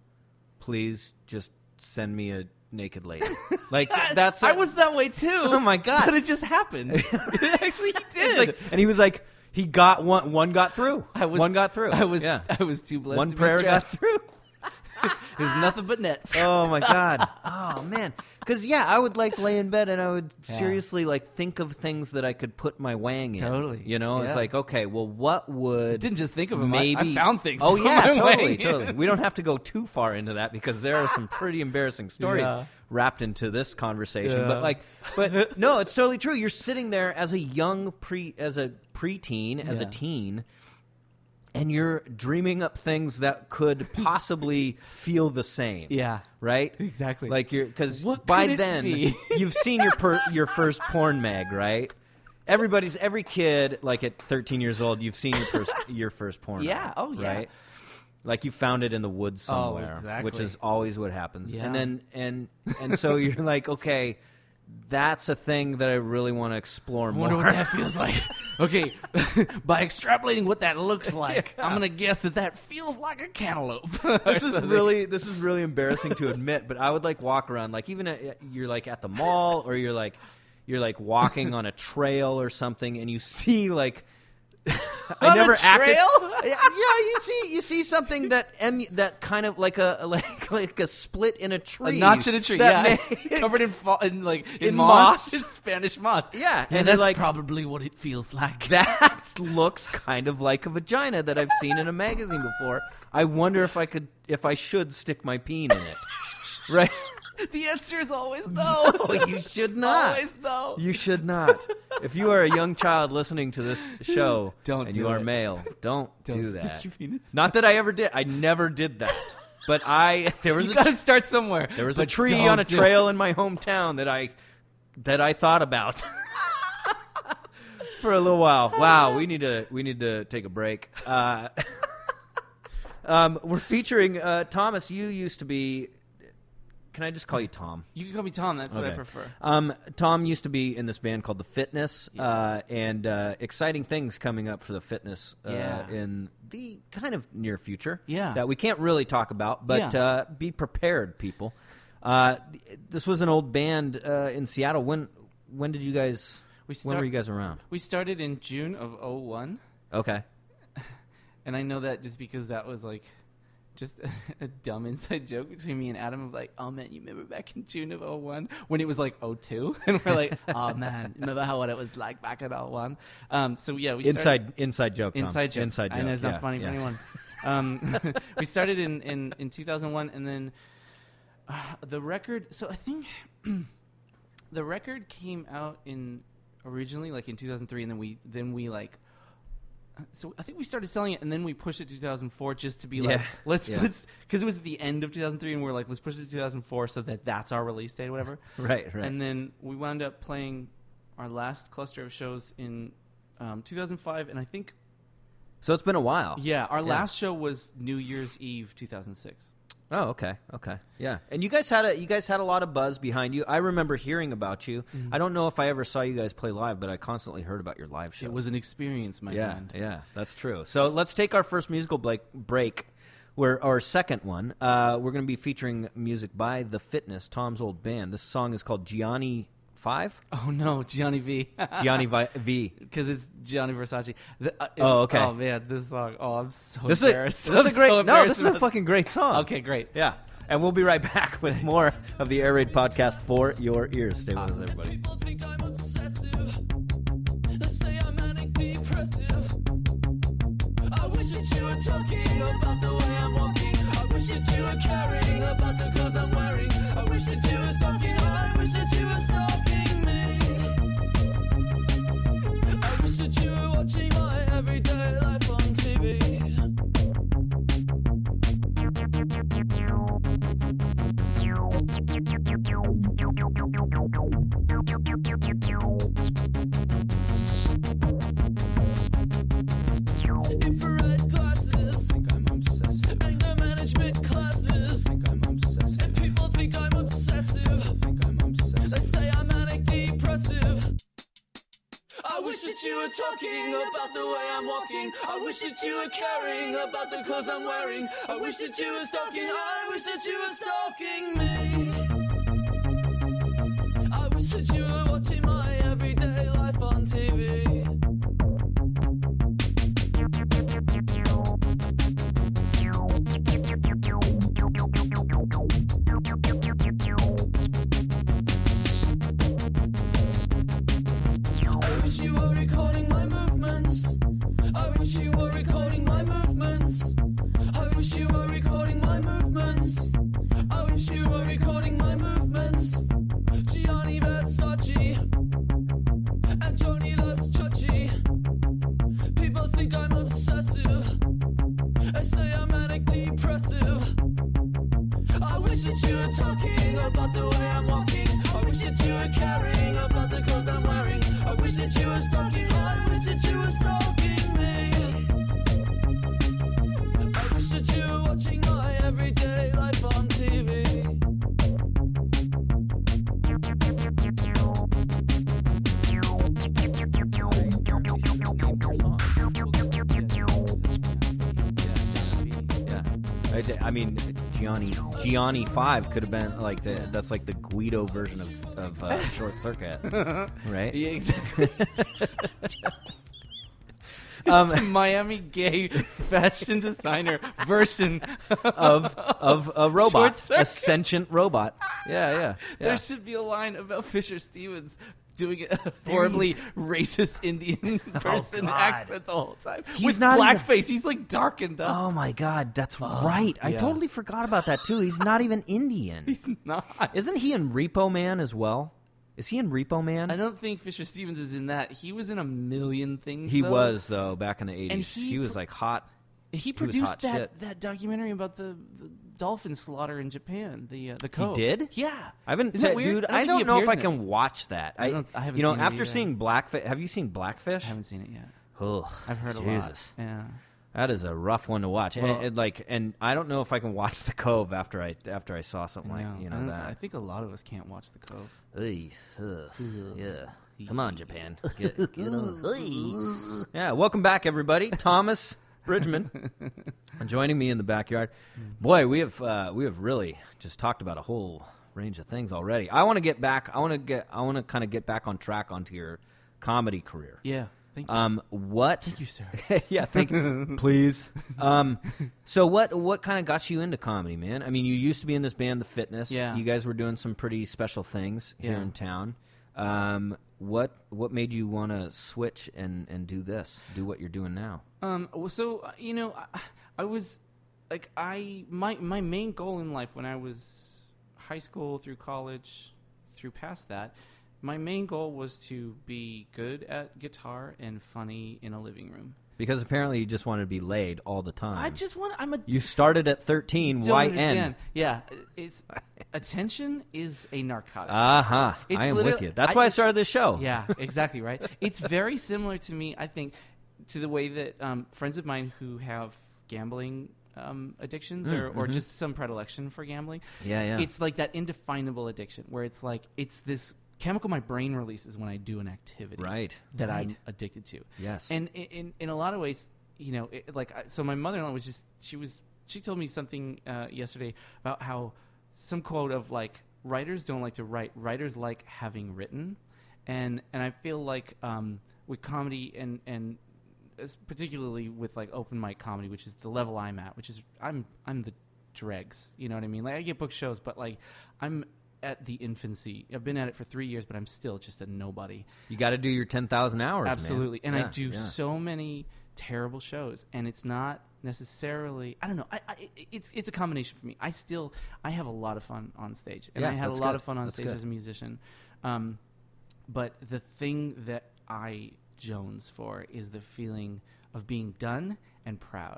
please just send me a naked lady. Like that's I a- was that way too. Oh my God. But it just happened. It actually It's did. like, and he was like, he got one. One got through. I was one got through. I was yeah. I was too blessed One to prayer be got stressed. through. It was nothing but net. Oh my god. Oh man. Because yeah, I would like lay in bed and I would Yeah. seriously like think of things that I could put my wang in. Totally. You know, it's Yeah. like, okay, well, what would Didn't just think of them. I- maybe I found things to Oh put yeah, my totally, wang in. totally. We don't have to go too far into that because there are some pretty embarrassing stories Yeah. wrapped into this conversation. Yeah. But like, but no, it's totally true. You're sitting there as a young pre, as a preteen, as a Yeah. teen. And you're dreaming up things that could possibly feel the same. Yeah. Right? Exactly. Like you're because What by could it then be? you've seen your per, your first porn mag, right? Everybody's every kid like at thirteen years old, you've seen your first your first porn. Yeah. mag, Oh, yeah. Right? Like you found it in the woods somewhere, Oh, exactly. which is always what happens. Yeah. And then and and so you're like, okay, that's a thing that I really want to explore I more. wonder what that feels like. Okay, by extrapolating what that looks like, I'm gonna guess that that feels like a cantaloupe. This is really this is really embarrassing to admit, but I would like walk around like even at, you're like at the mall or you're like you're like walking on a trail or something and you see like I On never a trail? acted. Yeah, you see, you see something that em, that kind of like a like like a split in a A tree, notch in a tree, that yeah, may- covered in, fa- in like in, In moss, moss. in Spanish moss. Yeah, and and that's they're like- probably what it feels like. that looks kind of like a vagina that I've seen in a magazine before. I wonder if I could, if I should stick my peen in it, right? The answer is always no. No, you should not. Always no. You should not. If you are a young child listening to this show Don't and do you are it. male, don't, Don't do stick that. your penis. Not that I ever did. I never did that. But I there was You a gotta start somewhere. there was a But tree don't on a do trail in my hometown that I that I thought about for a little while. Wow, we need to we need to take a break. Uh, um, we're featuring uh, Thomas. You used to be. Can I just call you Tom? You can call me Tom. That's what I Okay. prefer. Um, Tom used to be in this band called The Fitness, uh, and uh, exciting things coming up for The Fitness uh, Yeah. in the kind of near future. Yeah. That we can't really talk about, but Yeah. uh, be prepared, people. Uh, this was an old band uh, in Seattle. When when did you guys? We when start- were you guys around? We started in June of oh one, Okay. and I know that just because that was like just a, a dumb inside joke between me and Adam of like, oh man, you remember back in June of oh one when it was like oh two, and we're like, oh man, remember how what it was like back in oh one? Um, so yeah, we started, Inside inside joke. Tom. inside joke. Inside joke. I know it's not Yeah, funny yeah. for anyone. Um, we started in, in, in two thousand one, and then uh, the record. So I think the record came out in originally like in two thousand three, and then we then we like. So I think we started selling it, and then we pushed it to two thousand four just to be like, Yeah. let's Yeah. let's because it was at the end of two thousand three, and we are like, let's push it to two thousand four so that that's our release date, or whatever. Right. Right. And then we wound up playing our last cluster of shows in um, two thousand five, and I think so it's been a while. yeah, our Yeah. last show was New Year's Eve two thousand six. Oh, okay, okay, yeah. And you guys had a you guys had a lot of buzz behind you. I remember hearing about you. I don't know if I ever saw you guys play live, but I constantly heard about your live show. It was an experience, my yeah, friend. yeah, that's true. So let's take our first musical break. Break, where our second one. Uh, we're going to be featuring music by The Fitness, Tom's old band. This song is called Gianni Five. Oh no, Gianni V. Gianni Vi- V. Because it's Gianni Versace. The, uh, Oh, okay. Oh man, this song. Oh, I'm so This is a, embarrassed. this is a I'm great. so no, embarrassed this is a about- fucking great song. Okay, great. Yeah, and we'll be right back with more of the Air Raid podcast for your ears. Stay with us, everybody. People think I'm obsessive. They say I'm manic depressive. I wish that you were talking about the way I'm walking. I wish that you were caring about the clothes I'm wearing. I wish that you were stalking. I wish that you were stalking me. I wish that you were watching my everyday life on T V. Infrared glasses, think I'm obsessive. Anger management classes, think I'm obsessive. And people think I'm obsessive, think I'm obsessive. They say I'm manic depressive. I wish that you were talking about the way I'm walking. I wish that you were caring about the clothes I'm wearing. I wish that you were stalking. I wish that you were stalking me. I wish that you were watching my everyday life on T V. I wish you were recording my movements. I wish you were recording my movements. I wish you were recording my movements. I wish you were recording my movements. Gianni Versace and Johnny loves Chachi. People think I'm obsessive. They say I'm manic depressive. I wish that you were talking about the way I'm walking. I wish that you were caring about the clothes I'm wearing. I wish that you were stalking. I wish that you were stalking me. I wish that you were watching my everyday life on T V. Yeah, I, d- I mean, Gianni Gianni Five could have been like the that's like the Guido version of of uh, Short Circuit, right? Yeah, exactly. Um, Miami gay fashion designer version of of a robot, Short Circuit. a sentient robot. Yeah, yeah. yeah. There should be a line about Fisher Stevens doing a horribly racist Indian person God. accent the whole time. He's With not even- blackface. He's like darkened up. Oh my God, that's right. I yeah. totally forgot about that too. He's not even Indian. He's not. Isn't he in Repo Man as well? Is he in Repo Man? I don't think Fisher Stevens is in that. He was in a million things. He though. was though back in the eighties. And he, he was pr- like hot. He was produced hot that, shit. that documentary about the, the dolphin slaughter in Japan. The uh, the Cove. did? Yeah. I haven't, Isn't that said, weird? dude. I don't I think don't he know if I appears in can watch that. I don't- I haven't you know, seen it after either. seeing Blackfish, have you seen Blackfish? I haven't seen it yet. Oh, I've heard a Jesus. lot. Yeah. That is a rough one to watch. Well- and, and like, and I don't know if I can watch The Cove after I after I saw something I like know. you I know don't- that. I think a lot of us can't watch The Cove. Ugh, ugh, yeah. Come on, Japan. Get, get on. Yeah, welcome back, everybody. Thomas Bridgman joining me in the backyard. Boy, we have uh, we have really just talked about a whole range of things already. I want to get back. I want to get. I want to kind of get back on track onto your comedy career. Yeah. Thank you. Um, what? Thank you, sir. yeah, thank you. Please. Um, so what? What kind of got you into comedy, man? I mean, you used to be in this band, The Fitness. Yeah. You guys were doing some pretty special things here Yeah. in town. Um, what What made you want to switch and and do this? Do what you're doing now? Um. Well, so uh, you know, I, I was like, I my my main goal in life when I was high school through college, through past that, my main goal was to be good at guitar and funny in a living room. Because apparently you just wanted to be laid all the time. I just want. I'm a. You started at thirteen. don't Why understand. end? Yeah. It's attention is a narcotic. Uh huh. It's I am with literally- you. That's I why I just- started this show. Yeah, exactly right. It's very similar to me, I think, to the way that um, friends of mine who have gambling um, addictions or, or just some predilection for gambling. Yeah, yeah. It's like that indefinable addiction where it's like it's this chemical my brain releases when I do an activity Right, that right. I'm addicted to. Yes. And in, in, in a lot of ways, you know, it, like I, so my mother-in-law was just she was she told me something uh, yesterday about how some quote of like writers don't like to write, writers like having written, and and I feel like um, with comedy and and as- particularly with like open mic comedy, which is the level I'm at, which is I'm I'm the dregs, you know what I mean? Like I get booked shows, but like I'm at the infancy. I've been at it for three years, but I'm still just a nobody. You got to do your ten thousand hours. man. Absolutely. And I Yeah, do yeah. so many terrible shows, and it's not necessarily I don't know. I, I it's it's a combination for me. I still I have a lot of fun on stage, and Yeah, I had a that's lot good. of fun on That's stage good. as a musician. Um, but the thing that I jones for is the feeling of being done and proud.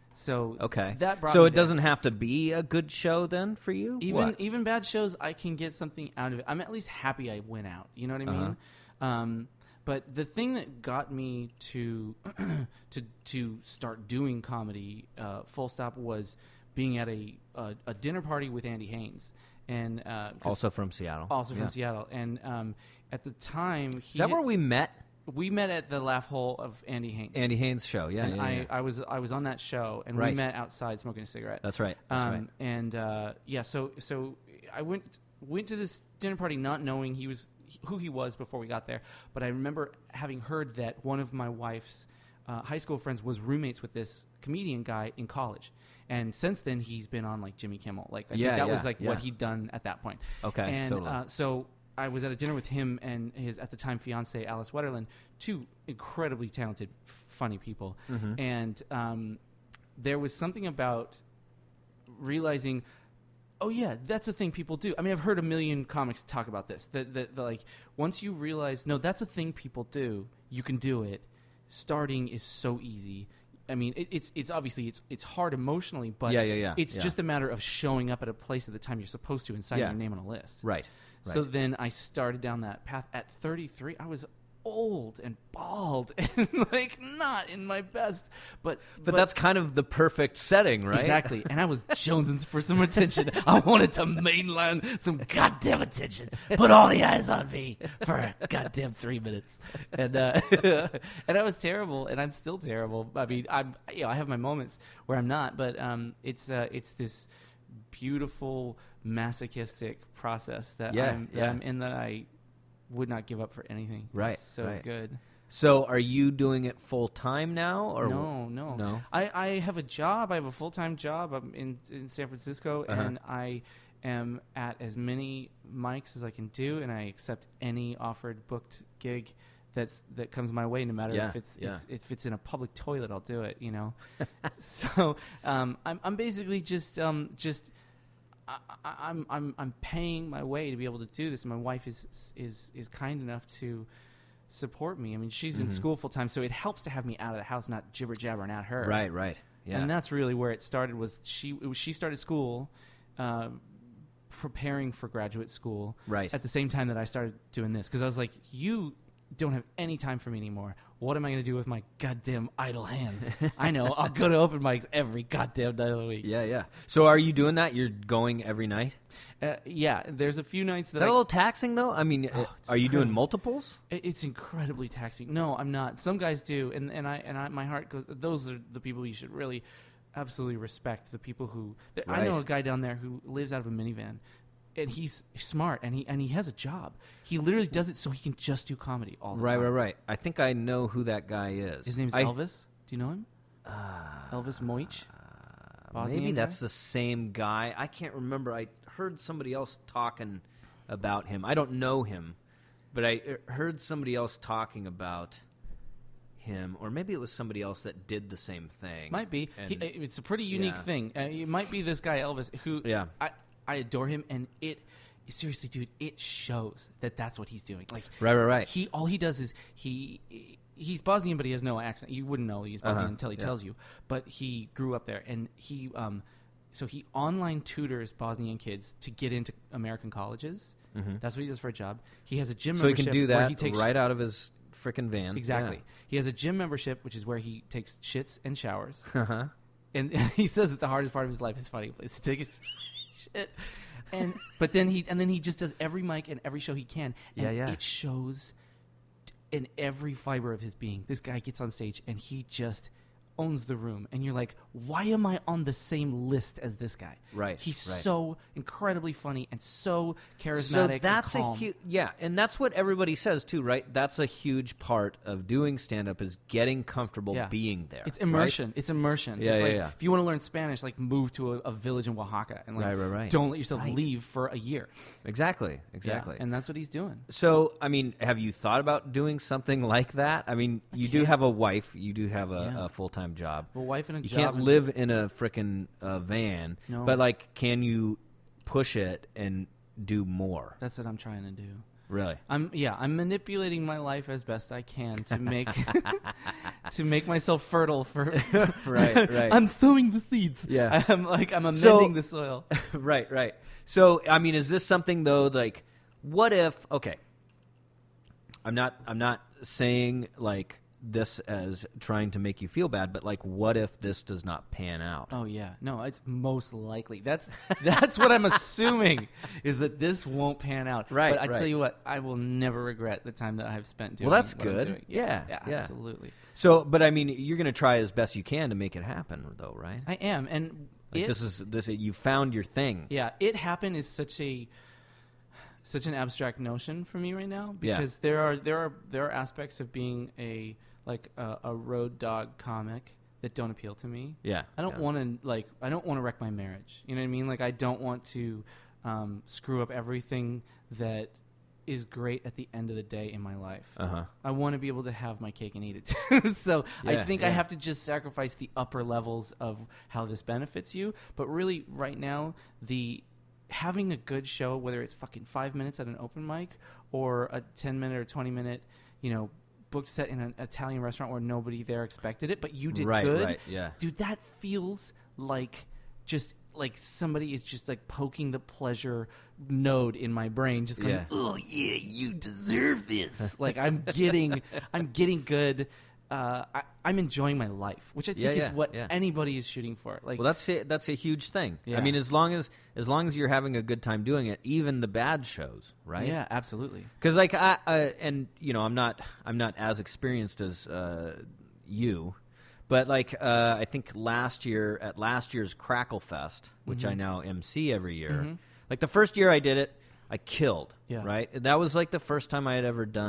So Okay. that brought so me it there. doesn't have to be a good show then for you? Even What? even bad shows, I can get something out of it. I'm at least happy I went out. You know what I mean? Uh-huh. Um, but the thing that got me to to to start doing comedy, uh, full stop, was being at a a, a dinner party with Andy Haynes, and uh, 'cause- Also from Seattle. also from Yeah. Seattle. And um, at the time, he Is that had- where we met? we met at the Laugh Hole of Andy Haynes. Andy Haynes' show. Yeah, and yeah, I, yeah. I was I was on that show, and Right. we met outside smoking a cigarette. That's right. That's um, right. And uh, yeah, so so I went went to this dinner party not knowing he was who he was before we got there, but I remember having heard that one of my wife's uh, high school friends was roommates with this comedian guy in college, and since then he's been on like Jimmy Kimmel. Like I Yeah, think that yeah, was like what yeah. he'd done at that point. Okay, and totally. uh, so. I was at a dinner with him and his at the time fiance Alice Wetterland, two incredibly talented, f- funny people, Mm-hmm. and um, there was something about realizing, oh yeah, that's a thing people do. I mean, I've heard a million comics talk about this. That that that, like once you realize, no, that's a thing people do. You can do it. Starting is so easy. I mean, it, it's it's obviously it's it's hard emotionally, but Yeah, yeah, yeah, it's yeah. just a matter of showing up at a place at the time you're supposed to and signing Yeah. your name on a list. Right. So right. then I started down that path. At thirty-three, I was old and bald and like not in my best. But but, that's kind of the perfect setting, right? exactly. And I was jonesing for some attention. I wanted to mainline some goddamn attention. Put all the eyes on me for a goddamn three minutes. And uh, and I was terrible, and I'm still terrible. I mean, I'm you know I have my moments where I'm not, but um, it's uh, it's this beautiful masochistic process that Yeah, I'm that yeah. I'm in that I would not give up for anything. Right, It's so right. good. So are you doing it full time now? Or no, no, no. I, I have a job. I have a full time job. I'm in in San Francisco, Uh-huh. and I am at as many mics as I can do, and I accept any offered booked gig that's that comes my way, no matter Yeah, if it's, yeah. it's if it's in a public toilet, I'll do it. You know. So um, I'm I'm basically just um, just. I, I, I'm I'm I'm paying my way to be able to do this. And my wife is is is kind enough to support me. I mean, she's in Mhm. school full time, so it helps to have me out of the house, not jibber jabbering at her. Right, right. Yeah. And that's really where it started. Was she it was, she started school, uh, preparing for graduate school. Right. At the same time that I started doing this, because I was like, you don't have any time for me anymore. What am I going to do with my goddamn idle hands? I know. I'll go to open mics every goddamn night of the week. Yeah, yeah. So are you doing that? You're going every night? Uh, yeah. There's a few nights Is that, that I, a little taxing, though? I mean, Oh, uh, it's are you doing incredible. multiples? It- It's incredibly taxing. No, I'm not. Some guys do, and, and I and I, my heart goes. Those are the people you should really, absolutely respect. The people who th- I know Right. a guy down there who lives out of a minivan, and he's smart, and he and he has a job. He literally does it so he can just do comedy all the Right, time. right, right. I think I know who that guy is. His name's I, Elvis. Do you know him? Uh, Elvis Moich. maybe Bosnian that's guy? the same guy. I can't remember. I heard somebody else talking about him. I don't know him, but I uh, heard somebody else talking about him, or maybe it was somebody else that did the same thing. Might be. He, And- it's a pretty unique yeah. thing. Uh, it might be this guy Elvis who. Yeah. I I adore him, and it. Seriously, dude, it shows that that's what he's doing. Like, Right, right, right. He all he does is he he's Bosnian, but he has no accent. You wouldn't know he's Bosnian Uh-huh, until he yeah. tells you. But he grew up there, and he um, so he online tutors Bosnian kids to get into American colleges. Mhm. That's what he does for a job. He has a gym So he membership can do where that he takes right out of his frickin' van. exactly. He has a gym membership, which is where he takes shits and showers. Yeah. Uh-huh. And, and he says that the hardest part of his life is finding a place to take a shit. And but then he and then he just does every mic and every show he can, and Yeah, yeah. it shows t- in every fiber of his being. This guy gets on stage and he just owns the room, and you're like, why am I on the same list as this guy? Right, He's right. so incredibly funny and so charismatic. So that's and a calm. huge, yeah, and that's what everybody says too, right? That's a huge part of doing stand-up is getting comfortable Yeah. being there. It's right? immersion. It's immersion. Yeah, it's yeah, like, yeah. If you want to learn Spanish, like move to a, a village in Oaxaca and like Right, right, right. don't let yourself Right. leave for a year. Exactly, Yeah, exactly. and that's what he's doing. So, I mean, have you thought about doing something like that? I mean, you do can't. have a wife, you do have a, Yeah. a full-time job. A wife and a You job. can't and- live in a frickin' uh, van, No. but like, can you push it and do more? That's what I'm trying to do. Really? I'm yeah. I'm manipulating my life as best I can to make to make myself fertile for. Right, right. I'm sowing the seeds. Yeah. I'm like I'm So- amending the soil. Right, right. So, I mean, is this something though? Like, what if? Okay, I'm not. I'm not saying like this as trying to make you feel bad, but like, what if this does not pan out? Oh yeah, no, it's most likely. That's that's what I'm assuming is that this won't pan out. Right, But I right. tell you what, I will never regret the time that I've spent doing. Well, that's what I'm good. doing. Yeah, yeah, yeah. absolutely. So, but I mean, you're going to try as best you can to make it happen, though, right? I am, and Like it, this is this. You found your thing. yeah, it happen is such a such an abstract notion for me right now Yeah. because there are there are there are aspects of being a like a, a road dog comic that don't appeal to me. Yeah, I don't yeah. want to like I don't want to wreck my marriage. You know what I mean? Like I don't want to um, screw up everything that is great at the end of the day in my life. Uh huh. I want to be able to have my cake and eat it too. So I Yeah, think I yeah. have to just sacrifice the upper levels of how this benefits you. But really, right now, the having a good show, whether it's fucking five minutes at an open mic or a ten minute or twenty minute, you know, booked set in an Italian restaurant where nobody there expected it, but you did Right, good. right, yeah. Dude, that feels like just like somebody is just like poking the pleasure node in my brain, just going, Yeah. "Oh yeah, you deserve this." Like I'm getting, I'm getting good. Uh, I, I'm enjoying my life, which I think Yeah, is yeah, what yeah. anybody is shooting for. Like, Well, that's a, that's a huge thing. I Yeah. mean, as long as as long as you're having a good time doing it, even the bad shows, right? yeah, absolutely. Because like I uh, and you know I'm not I'm not as experienced as uh, you, but like uh, I think last year at last year's Crackle Fest, which Mm-hmm. I now M C every year, like the first year I did it, I killed. Yeah. Right. That was like the first time I had ever done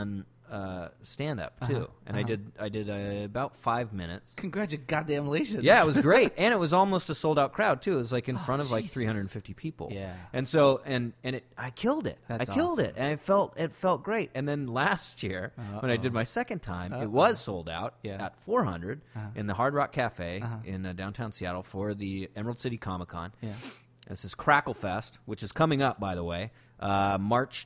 uh, stand up too, Uh-huh. and I Uh-huh. did I did uh, about five minutes. Congratulations. Yeah, it was great, and it was almost a sold out crowd too. It was like in Oh, front of like Jesus. three hundred fifty people. Yeah. and so and and it I killed it. That's I killed awesome. it, and I felt it felt great. And then last year when I did Uh-oh. my second time, Uh-oh. it was sold out Yeah. at four hundred Uh-huh. in the Hard Rock Cafe Uh-huh. in uh, downtown Seattle for the Emerald City Comic Con. Yeah. This is Crackle Fest, which is coming up, by the way, uh, March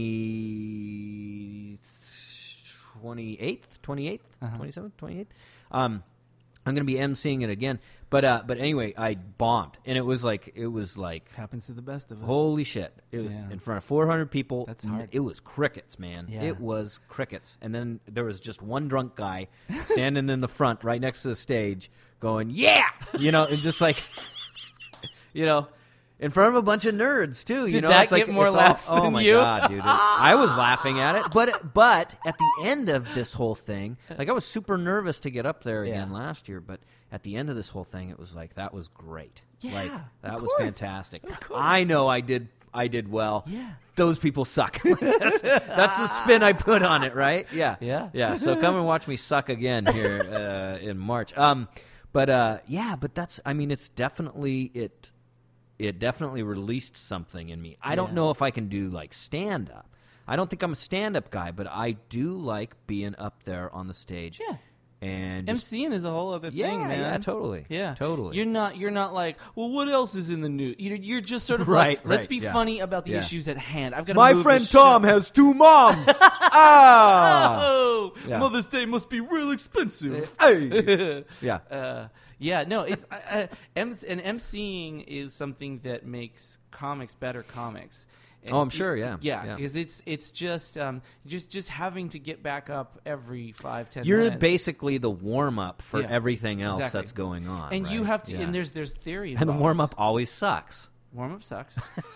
twenty, twenty-eighth, twenty-eighth, Uh-huh. twenty-seventh, twenty-eighth. Um, I'm going to be emceeing it again, but uh, but anyway, I bombed, and it was like it was like Happens to the best of us. holy shit! It was Yeah. in front of four hundred people. That's hard. It was crickets, man. Yeah. It was crickets, and then there was just one drunk guy standing in the front, right next to the stage, going, "Yeah," you know, and just like, you know. In front of a bunch of nerds too, you Did know. that it's like, get more it's all- laughs oh than my you? god, dude! It- I was laughing at it, but but at the end of this whole thing, like I was super nervous to get up there again Yeah. last year, but at the end of this whole thing, it was like that was great. Yeah, like that of was course. fantastic. Of course. I know I did. I did well. Yeah. Those people suck. that's, that's the spin I put on it, right? Yeah. Yeah. Yeah. So come and watch me suck again here uh, in March. Um, but uh, yeah, but that's. I mean, it's definitely it. It definitely released something in me. I don't Yeah. know if I can do like stand up. I don't think I'm a stand up guy, but I do like being up there on the stage. Yeah. And just, MCing is a whole other yeah, thing, man. yeah, totally. Yeah, Totally. You're not. You're not like, well, what else is in the news? You're, you're just sort of Right, like, let's right, be yeah. funny about the Yeah. issues at hand. I've got my move friend the Tom show. has two moms. ah. Oh, Yeah. Mother's Day must be real expensive. Hey. Yeah. Uh, yeah, no, it's I, I, M- and emceeing is something that makes comics better comics. And Oh, I'm sure, yeah, yeah, yeah. because it's it's just um just just having to get back up every five ten. You're minutes. basically the warm up for Yeah, everything else exactly. that's going on, and you right? have to. Yeah. And there's there's theory. and the involved. warm up always sucks. Warm up sucks,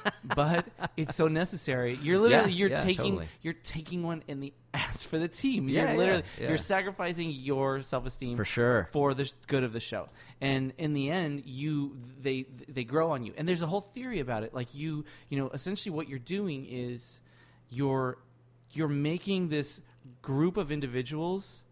but it's so necessary. You're literally Yeah, you're yeah, taking totally. you're taking one in the ass for the team. Yeah, You're yeah, literally yeah. you're sacrificing your self esteem For sure. for the sh- good of the show. And in the end, you they they grow on you. And there's a whole theory about it. Like you you know essentially what you're doing is you're you're making this group of individuals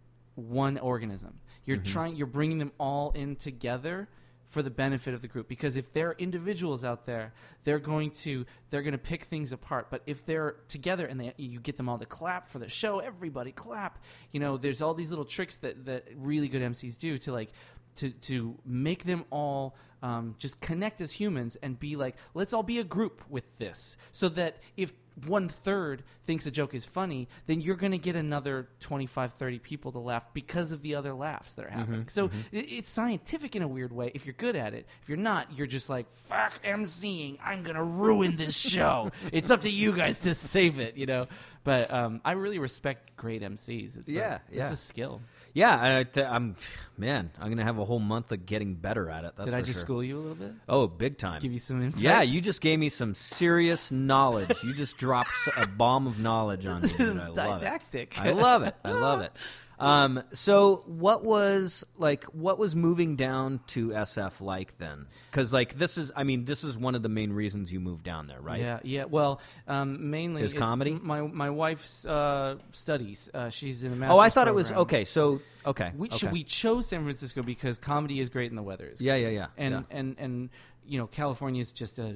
one organism. You're Mm-hmm. trying you're bringing them all in together for the benefit of the group, because if there are individuals out there, they're going to they're going to pick things apart. But if they're together and they, you get them all to clap for the show, everybody clap. You know, there's all these little tricks that that really good M Cs do to like to to make them all um, just connect as humans and be like, let's all be a group with this, so that if one third thinks a joke is funny, then you're going to get another twenty-five, thirty people to laugh because of the other laughs that are happening. So it, it's scientific in a weird way if you're good at it. If you're not, you're just like, fuck emceeing, I'm going to ruin this show. It's up to you guys to save it, you know? But um, I really respect great M Cs. It's Yeah, a, yeah. It's a skill. Yeah, I, th- I'm, man, I'm gonna have a whole month of getting better at it. That's Did I for just sure. school you a little bit? Oh, big time. Give you some insight? Yeah, you just gave me some serious knowledge. You just dropped s- a bomb of knowledge on me. And I love Didactic. it. I love it. I love it. Um, so what was like? What was moving down to S F like then? Because like this is, I mean, this is one of the main reasons you moved down there, right? Yeah, yeah. Well, um, mainly Is it's comedy? My my wife's uh, studies. Uh, she's in a master's Oh, I thought it was program. okay. So okay, We okay. ch- we chose San Francisco because comedy is great and the weather is great. Yeah, yeah, yeah. And yeah. and and you know, California is just a.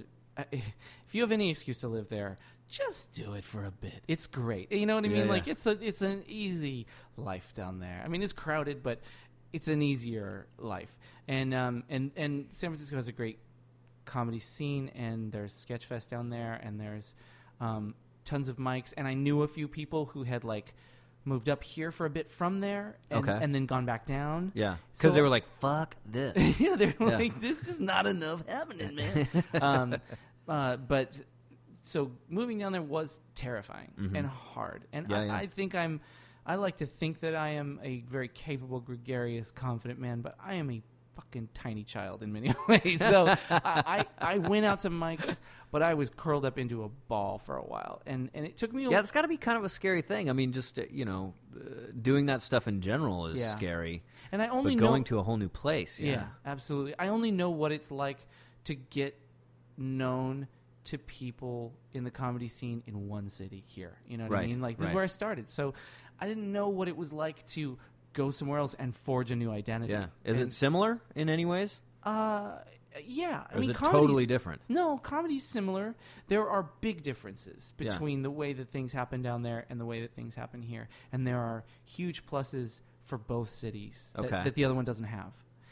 If you have any excuse to live there, just do it for a bit. It's great. You know what I Yeah, mean? yeah. Like it's a it's an easy life down there. I mean, it's crowded, but it's an easier life. And um and and San Francisco has a great comedy scene, and there's Sketchfest down there, and there's um, tons of mics. And I knew a few people who had like moved up here for a bit from there, and, Okay. and then gone back down. Yeah, because So- they were like, "Fuck this." yeah, they're Yeah. like, this is not enough happening, man. um, uh, but so moving down there was terrifying and hard, and Mm-hmm. Yeah, I, yeah. I think I'm. I like to think that I am a very capable, gregarious, confident man, but I am a fucking tiny child in many ways. So I, I I went out to Mike's, but I was curled up into a ball for a while, and and it took me. A Yeah, it's got to be kind of a scary thing. I mean, just uh, you know, uh, doing that stuff in general is Yeah. scary. and I only But know, going to a whole new place, yeah. Yeah, absolutely. I only know what it's like to get known to people in the comedy scene in one city here. You know what Right, I mean? Like, this right. is where I started. So I didn't know what it was like to go somewhere else and forge a new identity. Yeah. Is And, it similar in any ways? Uh, yeah. I Or is mean, it comedy's- totally different? No, comedy's similar. There are big differences Yeah. between the way that things happen down there and the way that things happen here. And there are huge pluses for both cities that, Okay. that the other one doesn't have.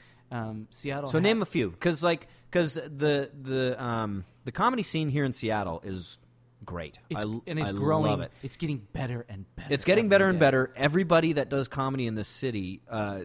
Um, Seattle. So ha- name a few, because like because the the um the comedy scene here in Seattle is great. It's, I, l- and it's I growing. love it. It's getting better and better. It's getting every better and day. better. Everybody that does comedy in this city, uh,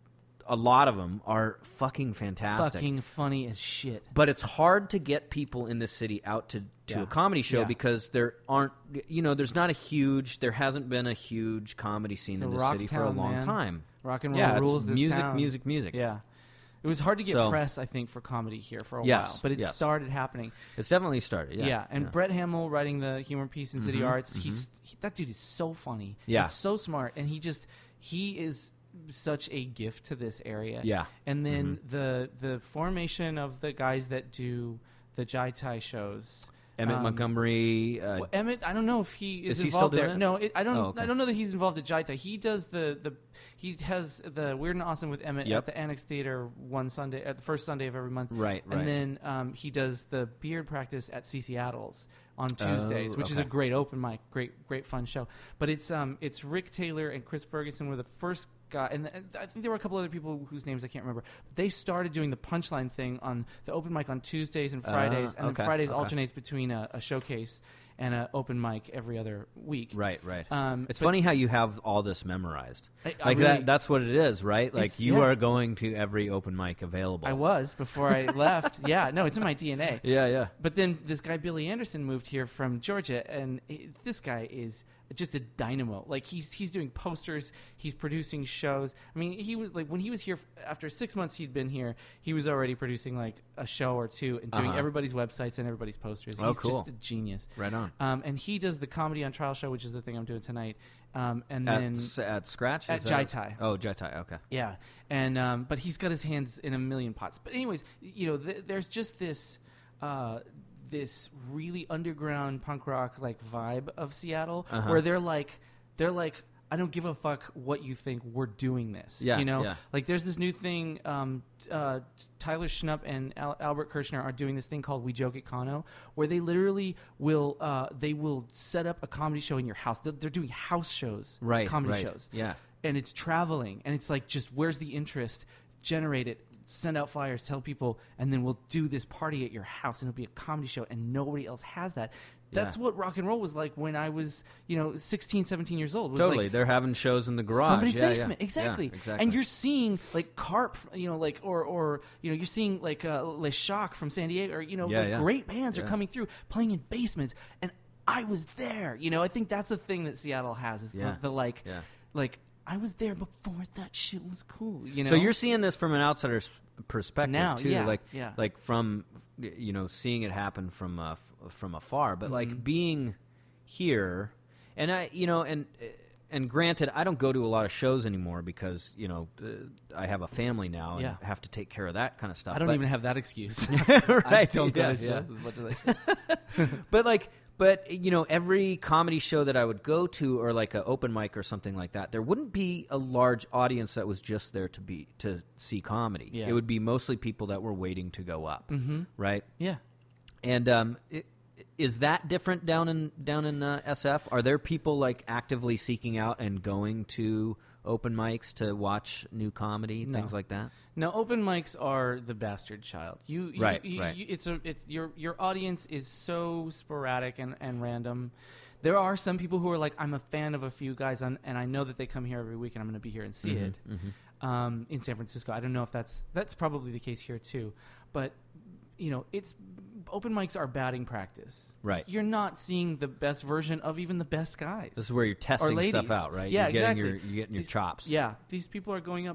a lot of them are fucking fantastic. Fucking funny as shit. But it's hard to get people in this city out to, to Yeah. a comedy show Yeah. because there aren't, you know, there's not a huge, there hasn't been a huge comedy scene It's a in this rock city for a town, long man. time. Rock and roll Yeah, rules it's this music, town. music, music. Yeah. It was hard to get So- press, I think, for comedy here for a Yes, while, but it yes. started happening. It's definitely started. Yeah, Yeah, and yeah. Brett Hamill writing the humor piece in City Mhm, Arts, he's he, that dude is so funny. Yeah. and so smart, and he just he is such a gift to this area. Yeah. and then the the formation of the guys that do the Jai Tai shows. Emmett um, Montgomery. Uh, Well, Emmett, I don't know if he is, Is he involved still doing there. it? No, it, I don't. Oh, okay. I don't know that he's involved at Jai Tai. He does the, the he has the Weird and Awesome with Emmett Yep. at the Annex Theater one Sunday at the first Sunday of every month. Right, right. And then um, he does the beard practice at C Seattle's on Tuesdays, Oh, which is a okay. great open mic, great great fun show. But it's um it's Rick Taylor and Chris Ferguson were the first guy, and, and I think there were a couple other people whose names I can't remember. But they started doing the punchline thing on the open mic on Tuesdays and Fridays, and okay, then Fridays okay. alternates between a, a showcase and an open mic every other week. Right, right. Um, it's but- funny how you have all this memorized. I- I like really- that. That's what it is, right? Like It's- you yeah. are going to every open mic available. I was before I left. Yeah, no, it's in my D N A. Yeah, yeah. But then this guy Billy Anderson moved here from Georgia, and he- this guy is just a dynamo. Like he's he's doing posters, he's producing shows. I mean, he was like when he was here after six months he'd been here, he was already producing like a show or two and doing Uh-huh. everybody's websites and everybody's posters. Oh, He's cool. just a genius. Right on. Um, and he does the Comedy on Trial show, which is the thing I'm doing tonight. Um, and At, then s- at Scratch? at Is that- Jai Tai. Oh, Jai Tai. Okay. Yeah, and um, but he's got his hands in a million pots. But anyways, you know, th- there's just this uh, this really underground punk rock like vibe of Seattle, Uh-huh. where they're like they're like. I don't give a fuck what you think. We're doing this. Yeah, you know, yeah. like there's this new thing. Um, uh, Tyler Schnupp and Al- Albert Kirchner are doing this thing called We Joke at Kano, where they literally will uh, they will set up a comedy show in your house. They're, they're doing house shows, Right, comedy right. shows Yeah. and it's traveling, and it's like just where's the interest, generate it, send out flyers, tell people, and then we'll do this party at your house, and it'll be a comedy show, and nobody else has that. That's Yeah. what rock and roll was like when I was, you know, sixteen, seventeen years old. It was Totally. like They're having shows in the garage. somebody's Yeah, yeah. basement, exactly. Yeah, exactly. And you're seeing like Carp, you know, like or or you know, you're seeing like uh, Les Shock from San Diego, or you know, Yeah, like yeah. great bands are Yeah. coming through playing in basements, and I was there. You know, I think that's a thing that Seattle has is Yeah. the, the like, Yeah. like I was there before that shit was cool. You know, So you're seeing this from an outsider's perspective Now, too, yeah, like yeah. like from you know seeing it happen from uh, f- from afar, but Mm-hmm. like being here, and I you know and and granted, I don't go to a lot of shows anymore because you know uh, I have a family now and Yeah. have to take care of that kind of stuff. I don't but, even have that excuse. right, I don't go yeah, to shows yeah. as much as I should. But like, but you know, every comedy show that I would go to, or like an open mic or something like that, there wouldn't be a large audience that was just there to be to see comedy. Yeah. It would be mostly people that were waiting to go up, Mm-hmm. right? Yeah. And um, it, is that different down in down in uh, S F? Are there people like actively seeking out and going to open mics to watch new comedy, No. things like that? Now, open mics are the bastard child. You, you Right, you, right. You, it's a, it's your your audience is so sporadic and, and random. There are some people who are like, I'm a fan of a few guys, and, and I know that they come here every week, and I'm going to be here and see it. Um, in San Francisco, I don't know if that's that's probably the case here too, but you know, it's open mics are batting practice. Right. You're not seeing the best version of even the best guys. This is where you're testing ladies. stuff out, right? Yeah, you're getting exactly. Your, you're getting your These- chops. Yeah, these people are going up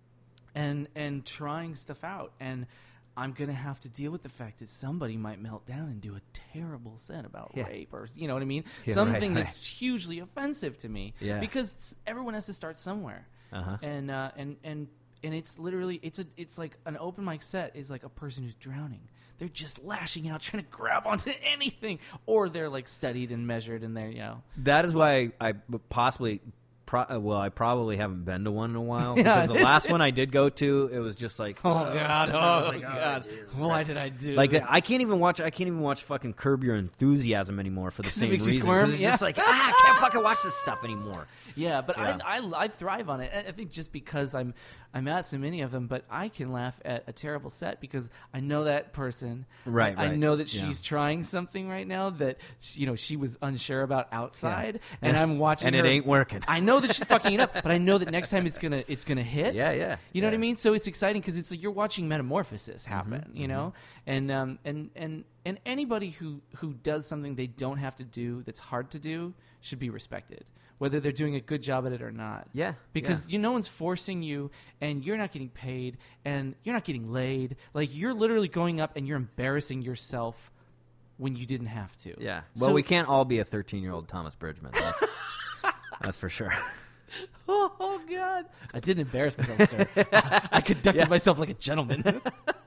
and and trying stuff out, and I'm gonna have to deal with the fact that somebody might melt down and do a terrible set about Yeah. rape, or you know what I mean, Yeah, something right, that's right. hugely offensive to me. Yeah. because everyone has to start somewhere, Uh-huh. and uh, and and and it's literally it's a it's like an open mic set is like a person who's drowning. They're just lashing out, trying to grab onto anything, or they're like studied and measured, and they're you know. That is why I possibly. Pro- uh, well, I probably haven't been to one in a while Yeah. because the last one I did go to, it was just like, Oh uh, God! sitting there, Oh I was like, God! Jesus Why Christ. did I do Like this? I can't even watch. I can't even watch fucking Curb Your Enthusiasm anymore for the same makes you reason. squirm? 'Cause It's Yeah. just like ah, I can't fucking watch this stuff anymore. Yeah, but Yeah. I, I I thrive on it. I I think just because I'm I'm at so many of them, but I can laugh at a terrible set because I know that person. Right, I, I right. know that Yeah. she's trying something right now that she, you know she was unsure about outside, Yeah. and I'm watching And her. it ain't working. I know that she's fucking it up, but I know that next time it's gonna it's gonna hit. Yeah, yeah. You know what I yeah. mean? So it's exciting because it's like you're watching metamorphosis happen, Mm-hmm, you know, and um and and and anybody who who does something they don't have to do that's hard to do should be respected, whether they're doing a good job at it or not. Yeah, because yeah. you no one's forcing you, and you're not getting paid, and you're not getting laid. Like you're literally going up and you're embarrassing yourself when you didn't have to. Yeah. Well, So- we can't all be a thirteen-year-old Thomas Bridgman. That's, that's for sure. Oh, oh God! I didn't embarrass myself, sir. I, I conducted myself like a gentleman.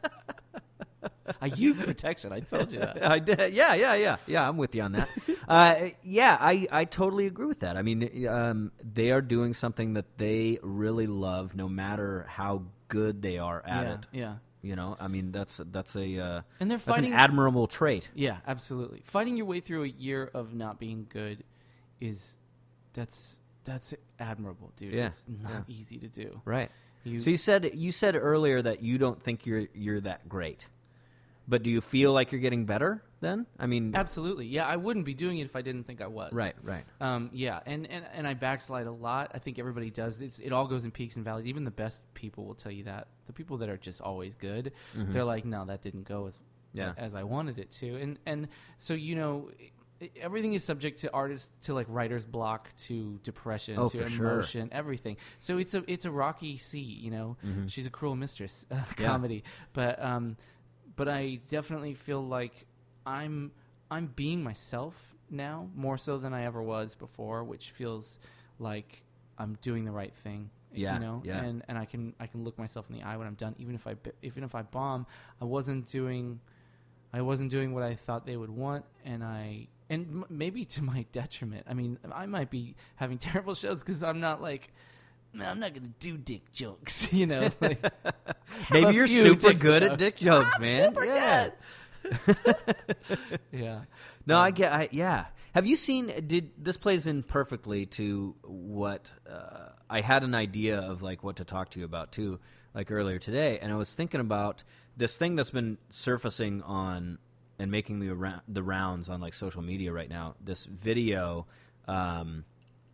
I used protection. I told you that. I did. Yeah, yeah, yeah, yeah. I'm with you on that. uh, yeah, I, I totally agree with that. I mean, um, they are doing something that they really love, no matter how good they are at yeah, it. yeah. You know, I mean, that's that's a uh, And they're that's fighting- an admirable trait. Yeah, absolutely. Fighting your way through a year of not being good is that's that's admirable, dude. Yeah, It's not easy to do. Right. You, So you said you said earlier that you don't think you're you're that great, but do you feel like you're getting better then? I mean, absolutely. Yeah, I wouldn't be doing it if I didn't think I was. right, right. Um, yeah, and, and, and I backslide a lot. I think everybody does. It's, it all goes in peaks and valleys. Even the best people will tell you that. The people that are just always good, they're like, no, that didn't go as Mm-hmm. Yeah. as I wanted it to. And and so you know, i- everything is subject to artists to like writer's block, to depression, Oh, to for sure. emotion, everything. So it's a it's a rocky sea. You know, she's a cruel mistress uh, Mm-hmm. Yeah. comedy, but um, but I definitely feel like I'm I'm being myself now more so than I ever was before, which feels like I'm doing the right thing. Yeah, you know, yeah. and and I can I can look myself in the eye when I'm done. Even if I bi- even if I bomb, I wasn't doing I wasn't doing what I thought they would want, and I and m- maybe to my detriment. I mean, I might be having terrible shows because I'm not like. Man, I'm not gonna do dick jokes, you know. Like, Maybe a you're few super dick good at jokes. dick jokes, I'm man. super yeah. yeah. No, I get. I, yeah. Have you seen? Did this plays in perfectly to what uh, I had an idea of, like what to talk to you about too, like earlier today, and I was thinking about this thing that's been surfacing on and making the arou- the rounds on like social media right now. This video um,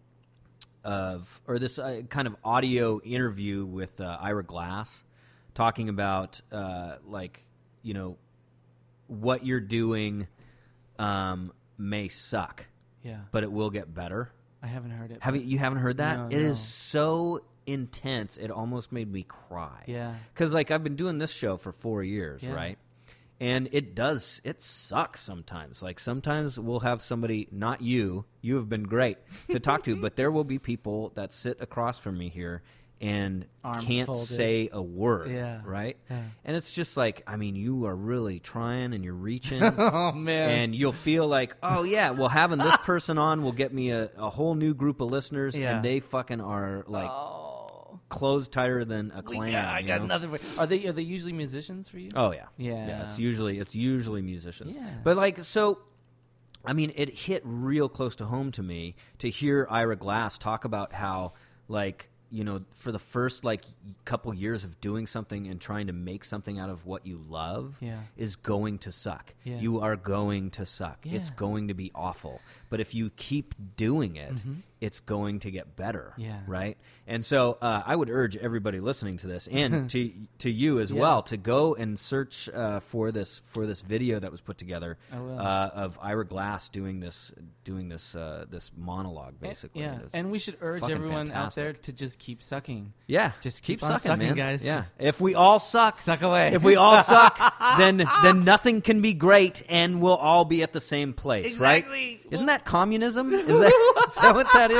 of or this uh, kind of audio interview with uh, Ira Glass, talking about uh, like you know what you're doing. Um, may suck, Yeah. but it will get better. I haven't heard it. Have you, you haven't heard that? No, It is no. so intense. It almost made me cry. Yeah. Because like I've been doing this show for four years, Yeah. right? And it does. It sucks sometimes. Like sometimes we'll have somebody, not you. You have been great to talk to, but there will be people that sit across from me here and Arms can't folded. say a word. Yeah. Right. Yeah. And it's just like, I mean, you are really trying and you're reaching. Oh man. And you'll feel like, oh yeah, well having this person on will get me a, a whole new group of listeners, Yeah. and they fucking are like oh. closed tighter than a We clam. got, I you got know? another. way- Are they are they usually musicians for you? Oh yeah, Yeah. yeah. It's usually it's usually musicians. Yeah. But like so, I mean, it hit real close to home to me to hear Ira Glass talk about how like. You know, for the first like couple years of doing something and trying to make something out of what you love Yeah. is going to suck. Yeah. You are going to suck. It's Yeah. going to be awful. But if you keep doing it, it's going to get better. Yeah. Right? And so uh, I would urge everybody listening to this and to to you as Yeah. well to go and search uh, for this for this video that was put together I will. uh, of Ira Glass doing this doing this uh, this monologue basically. Yeah. It was And we should urge fucking everyone out there fantastic. to just keep sucking. Yeah, Just keep, keep on sucking, sucking, man. guys. Yeah, Just if we all suck, Suck away. If we all suck, then then nothing can be great, and we'll all be at the same place, Exactly. right? Isn't that communism? Is that is that what that is?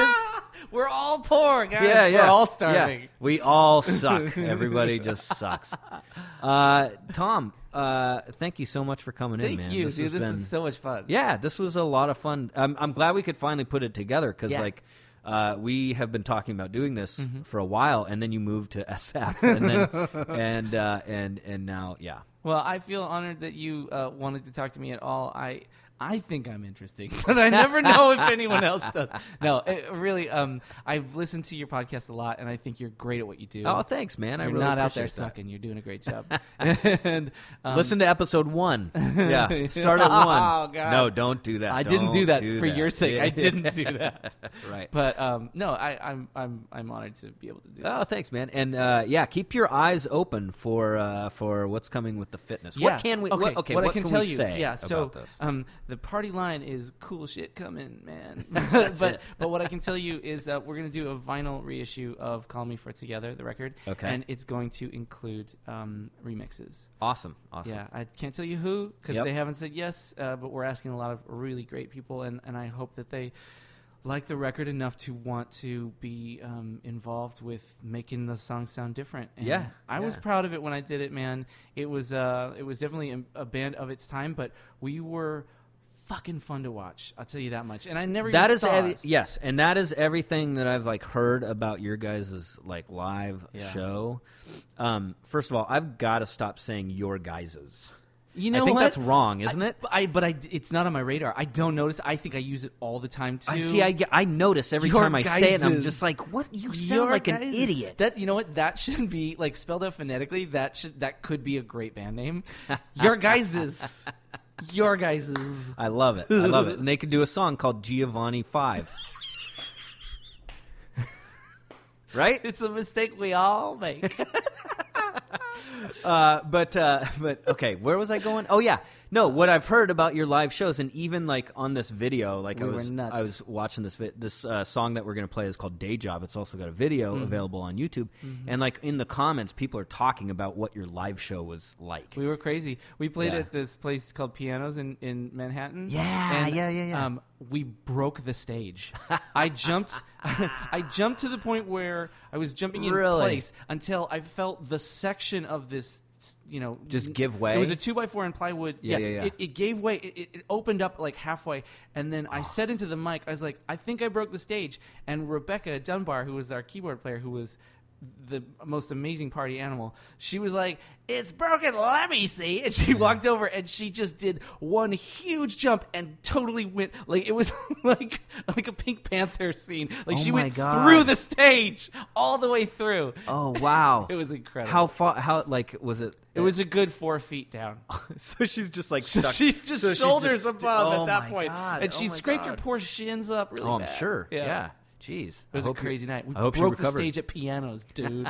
We're all poor, guys. Yeah, We're yeah. all starving. Yeah. We all suck. Everybody just sucks. Uh, Tom, uh, thank you so much for coming in, Thank man. you, This dude. has This been- is so much fun. Yeah, this was a lot of fun. I'm, I'm glad we could finally put it together because, Yeah. like, uh, we have been talking about doing this Mm-hmm. for a while, and then you moved to S F, and then and uh, and and now, yeah. Well, I feel honored that you uh, wanted to talk to me at all. I I think I'm interesting, but I never know if anyone else does. No, it, really, um, I've listened to your podcast a lot, and I think you're great at what you do. Oh, thanks, man. I You're really not out there appreciate that. sucking. You're doing a great job. and um, Listen to episode one. Yeah, start at one. Oh, God. No, don't do that. I didn't Don't do that do for that. your sake. Yeah. I didn't do that. Right. But um, no, I, I'm I'm I'm honored to be able to do Oh, this. thanks, man. And uh, yeah, keep your eyes open for uh, for what's coming with the fitness. Yeah. What can we? Okay, What, okay, what, what I can, can tell we you, say yeah. So about this? um, the party line is cool shit coming, man. That's but it. but what I can tell you is uh, we're gonna do a vinyl reissue of "Call Me for Together," the record. Okay. And it's going to include um, remixes. Awesome, awesome. Yeah, I can't tell you who because Yep. they haven't said yes, uh, but we're asking a lot of really great people, and, and I hope that they like the record enough to want to be um, involved with making the song sound different. And Yeah, I was yeah. proud of it when I did it, man. It was uh, it was definitely a, a band of its time, but we were fucking fun to watch. I'll tell you that much. And I never That even is saw ev- us. yes, and that is everything that I've like heard about your guys' like live Yeah. show. Um, first of all, I've got to stop saying your guys's. You know I think what? that's wrong, isn't I, it? I but I it's not on my radar. I don't notice. I think I use it all the time too. I see. I get. I notice every Your time I say it. And I'm guys's. just like, what? You sound Your like an guys' idiot. That you know what? That should be like spelled out phonetically. That should that could be a great band name. Your guys's. Your guys's. I love it. I love it. And they could do a song called Giovanni Five. Right? It's a mistake we all make. Uh, but uh, but okay, where was I going? Oh yeah, no. What I've heard about your live shows, and even like on this video, like We I were was nuts. I was watching this vi- this uh, song that we're gonna play is called Day Job. It's also got a video Mm-hmm. available on YouTube, and like in the comments, people are talking about what your live show was like. We were crazy. We played Yeah. at this place called Pianos in, in Manhattan. Yeah, and, yeah, yeah, yeah. Um, we broke the stage. I jumped. I jumped to the point where I was jumping in Really? place until I felt the section of this. You know, Just give way? It was a two by four in plywood. Yeah, yeah, yeah. It, it gave way. It, it, it opened up like halfway, and then I said into the mic, I was like, "I think I broke the stage." And Rebecca Dunbar, who was our keyboard player, who was the most amazing party animal, she was like, "It's broken, let me see." And she walked over and she just did one huge jump and totally went like it was like like a Pink Panther scene. Like Oh she my went God. through the stage all the way through. Oh wow, It was incredible. How far? How like was it? It was a good four feet down. So she's just like So stuck. she's just so she's shoulders just- above oh at that my point, God, and oh she my scraped her God. poor shins up really Oh, I'm bad. sure. Yeah. Jeez. It was a crazy night. We I hope she broke the recovered. stage at Pianos, dude.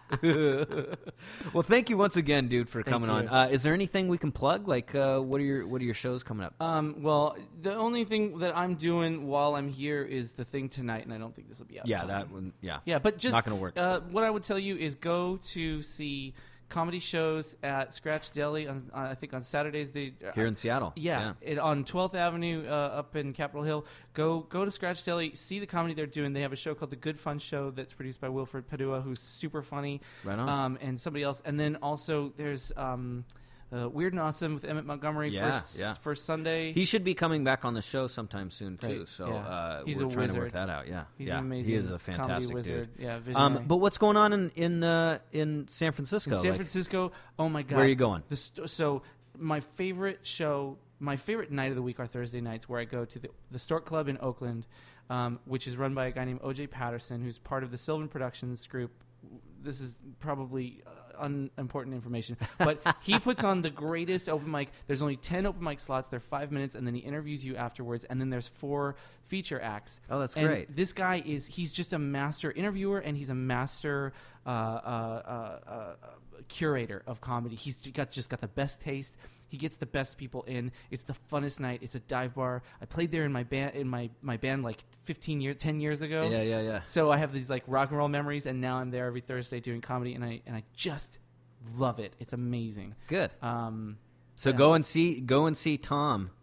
Well, thank you once again, dude, for Thank coming on. you. Uh, is there anything we can plug? Like, uh, what are your what are your shows coming up? um, well, the only thing that I'm doing while I'm here is the thing tonight, and I don't think this will be out. in yeah, time. that one. Yeah. Yeah, but just Not gonna work. Uh, what I would tell you is go to see comedy shows at Scratch Deli. On, uh, I think on Saturdays they Here in Seattle. Yeah, It, on twelfth Avenue uh, up in Capitol Hill. Go go to Scratch Deli, see the comedy they're doing. They have a show called The Good Fun Show that's produced by Wilfred Padua, who's super funny. Right on. Um, and somebody else. And then also there's um, uh, Weird and Awesome with Emmett Montgomery Yeah, first, yeah. first Sunday. He should be coming back on the show sometime soon too. Great, So yeah. uh, He's we're a trying to work wizard. that out. Yeah, He's yeah. an amazing He is a comedy fantastic wizard. dude. Yeah, visionary. Um, but what's going on in in uh, in San Francisco? In San Like, Francisco, oh my god, where are you going? The st- so my favorite show, my favorite night of the week are Thursday nights, where I go to the, the Stork Club in Oakland, um, which is run by a guy named O J Patterson, who's part of the Sylvan Productions group. This is probably uh, unimportant information, but he puts on the greatest open mic. There's only ten open mic slots. They're five minutes, and then he interviews you afterwards, and then there's four feature acts. Oh, that's And great. This guy is, he's just a master interviewer, and he's a master uh, uh, uh, uh, curator of comedy. He's got just got the best taste. He gets the best people in. It's the funnest night. It's a dive bar. I played there in my band in my, my band like fifteen years, ten years ago. Yeah, yeah, yeah. So I have these like rock and roll memories, and now I'm there every Thursday doing comedy, and I and I just love it. It's amazing. Good. Um, So yeah. go and see go and see Tom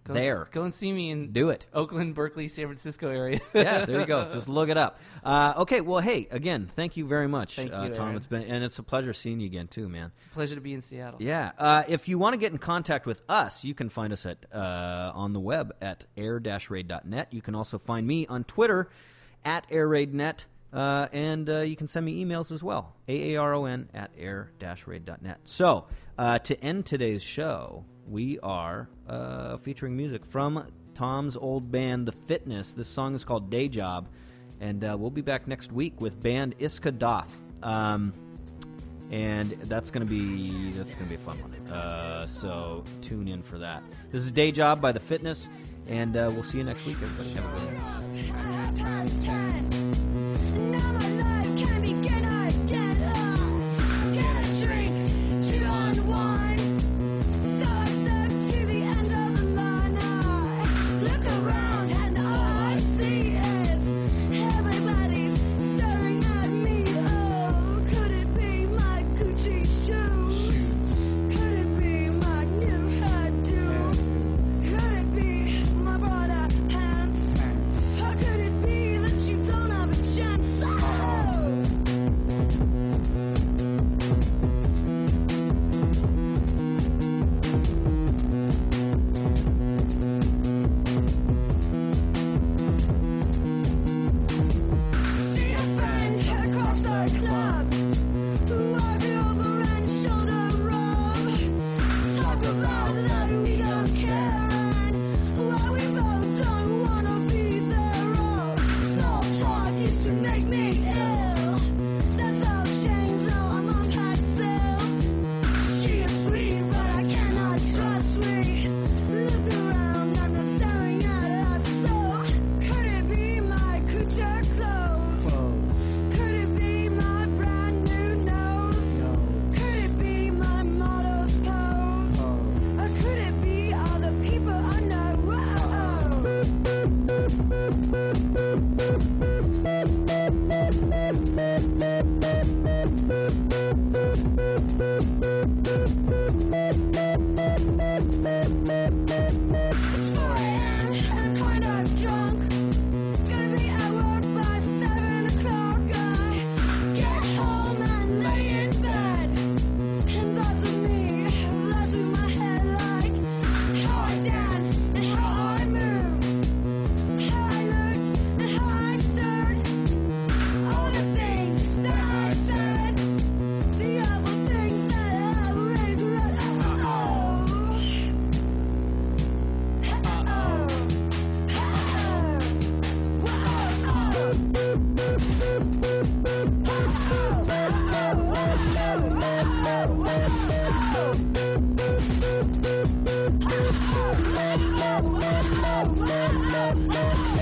Go there. S- go and see me in Do it. Oakland, Berkeley, San Francisco area. Yeah, there you go. Just look it up. Uh, okay, well, hey, again, thank you very much, Thank uh, you, Tom. Aaron. It's been and it's a pleasure seeing you again too, man. It's a pleasure to be in Seattle. Yeah. Uh, if you want to get in contact with us, you can find us at uh, on the web at air dash raid dot net. You can also find me on Twitter at air raid dot net. Uh, and uh, you can send me emails as well, A A R O N at air dash raid dot net. So, uh, to end today's show, we are uh, featuring music from Tom's old band, The Fitness. This song is called Day Job, and uh, we'll be back next week with band Iska Doth. Um, and that's gonna be that's gonna be a fun one. Uh, so tune in for that. This is Day Job by The Fitness, and uh, we'll see you next week, everybody. Have a good one. Now my life can begin again. Uh, get a drink to unwind. So I step to the end of the line. I look around and all I see is everybody's staring at me. Oh, could it be my Gucci shoes? Could it be my new hairdo? Could it be my Prada pants? Or could it be that you don't have a chance? See a friend across the club who are the over and shoulder rub. Talk about that we don't care and why we both don't wanna be there. Oh, small talk used to make me ill. That's all changed, now I'm on packed still. She is sweet, but I cannot trust me. Look around and they're staring at us. So could it be my couture clothes? Could it be my brand new nose? Could it be my model's pose? Or could it be all the people I know? It's four a.m. and I'm kind of drunk. Gonna be at work by seven o'clock. I get home and lay in bed, and thoughts of me flash through my head like how I dance and how I move, how I looked and how I stood, all the things that I said, the awful things that I regret. Oh, oh, oh, oh, oh.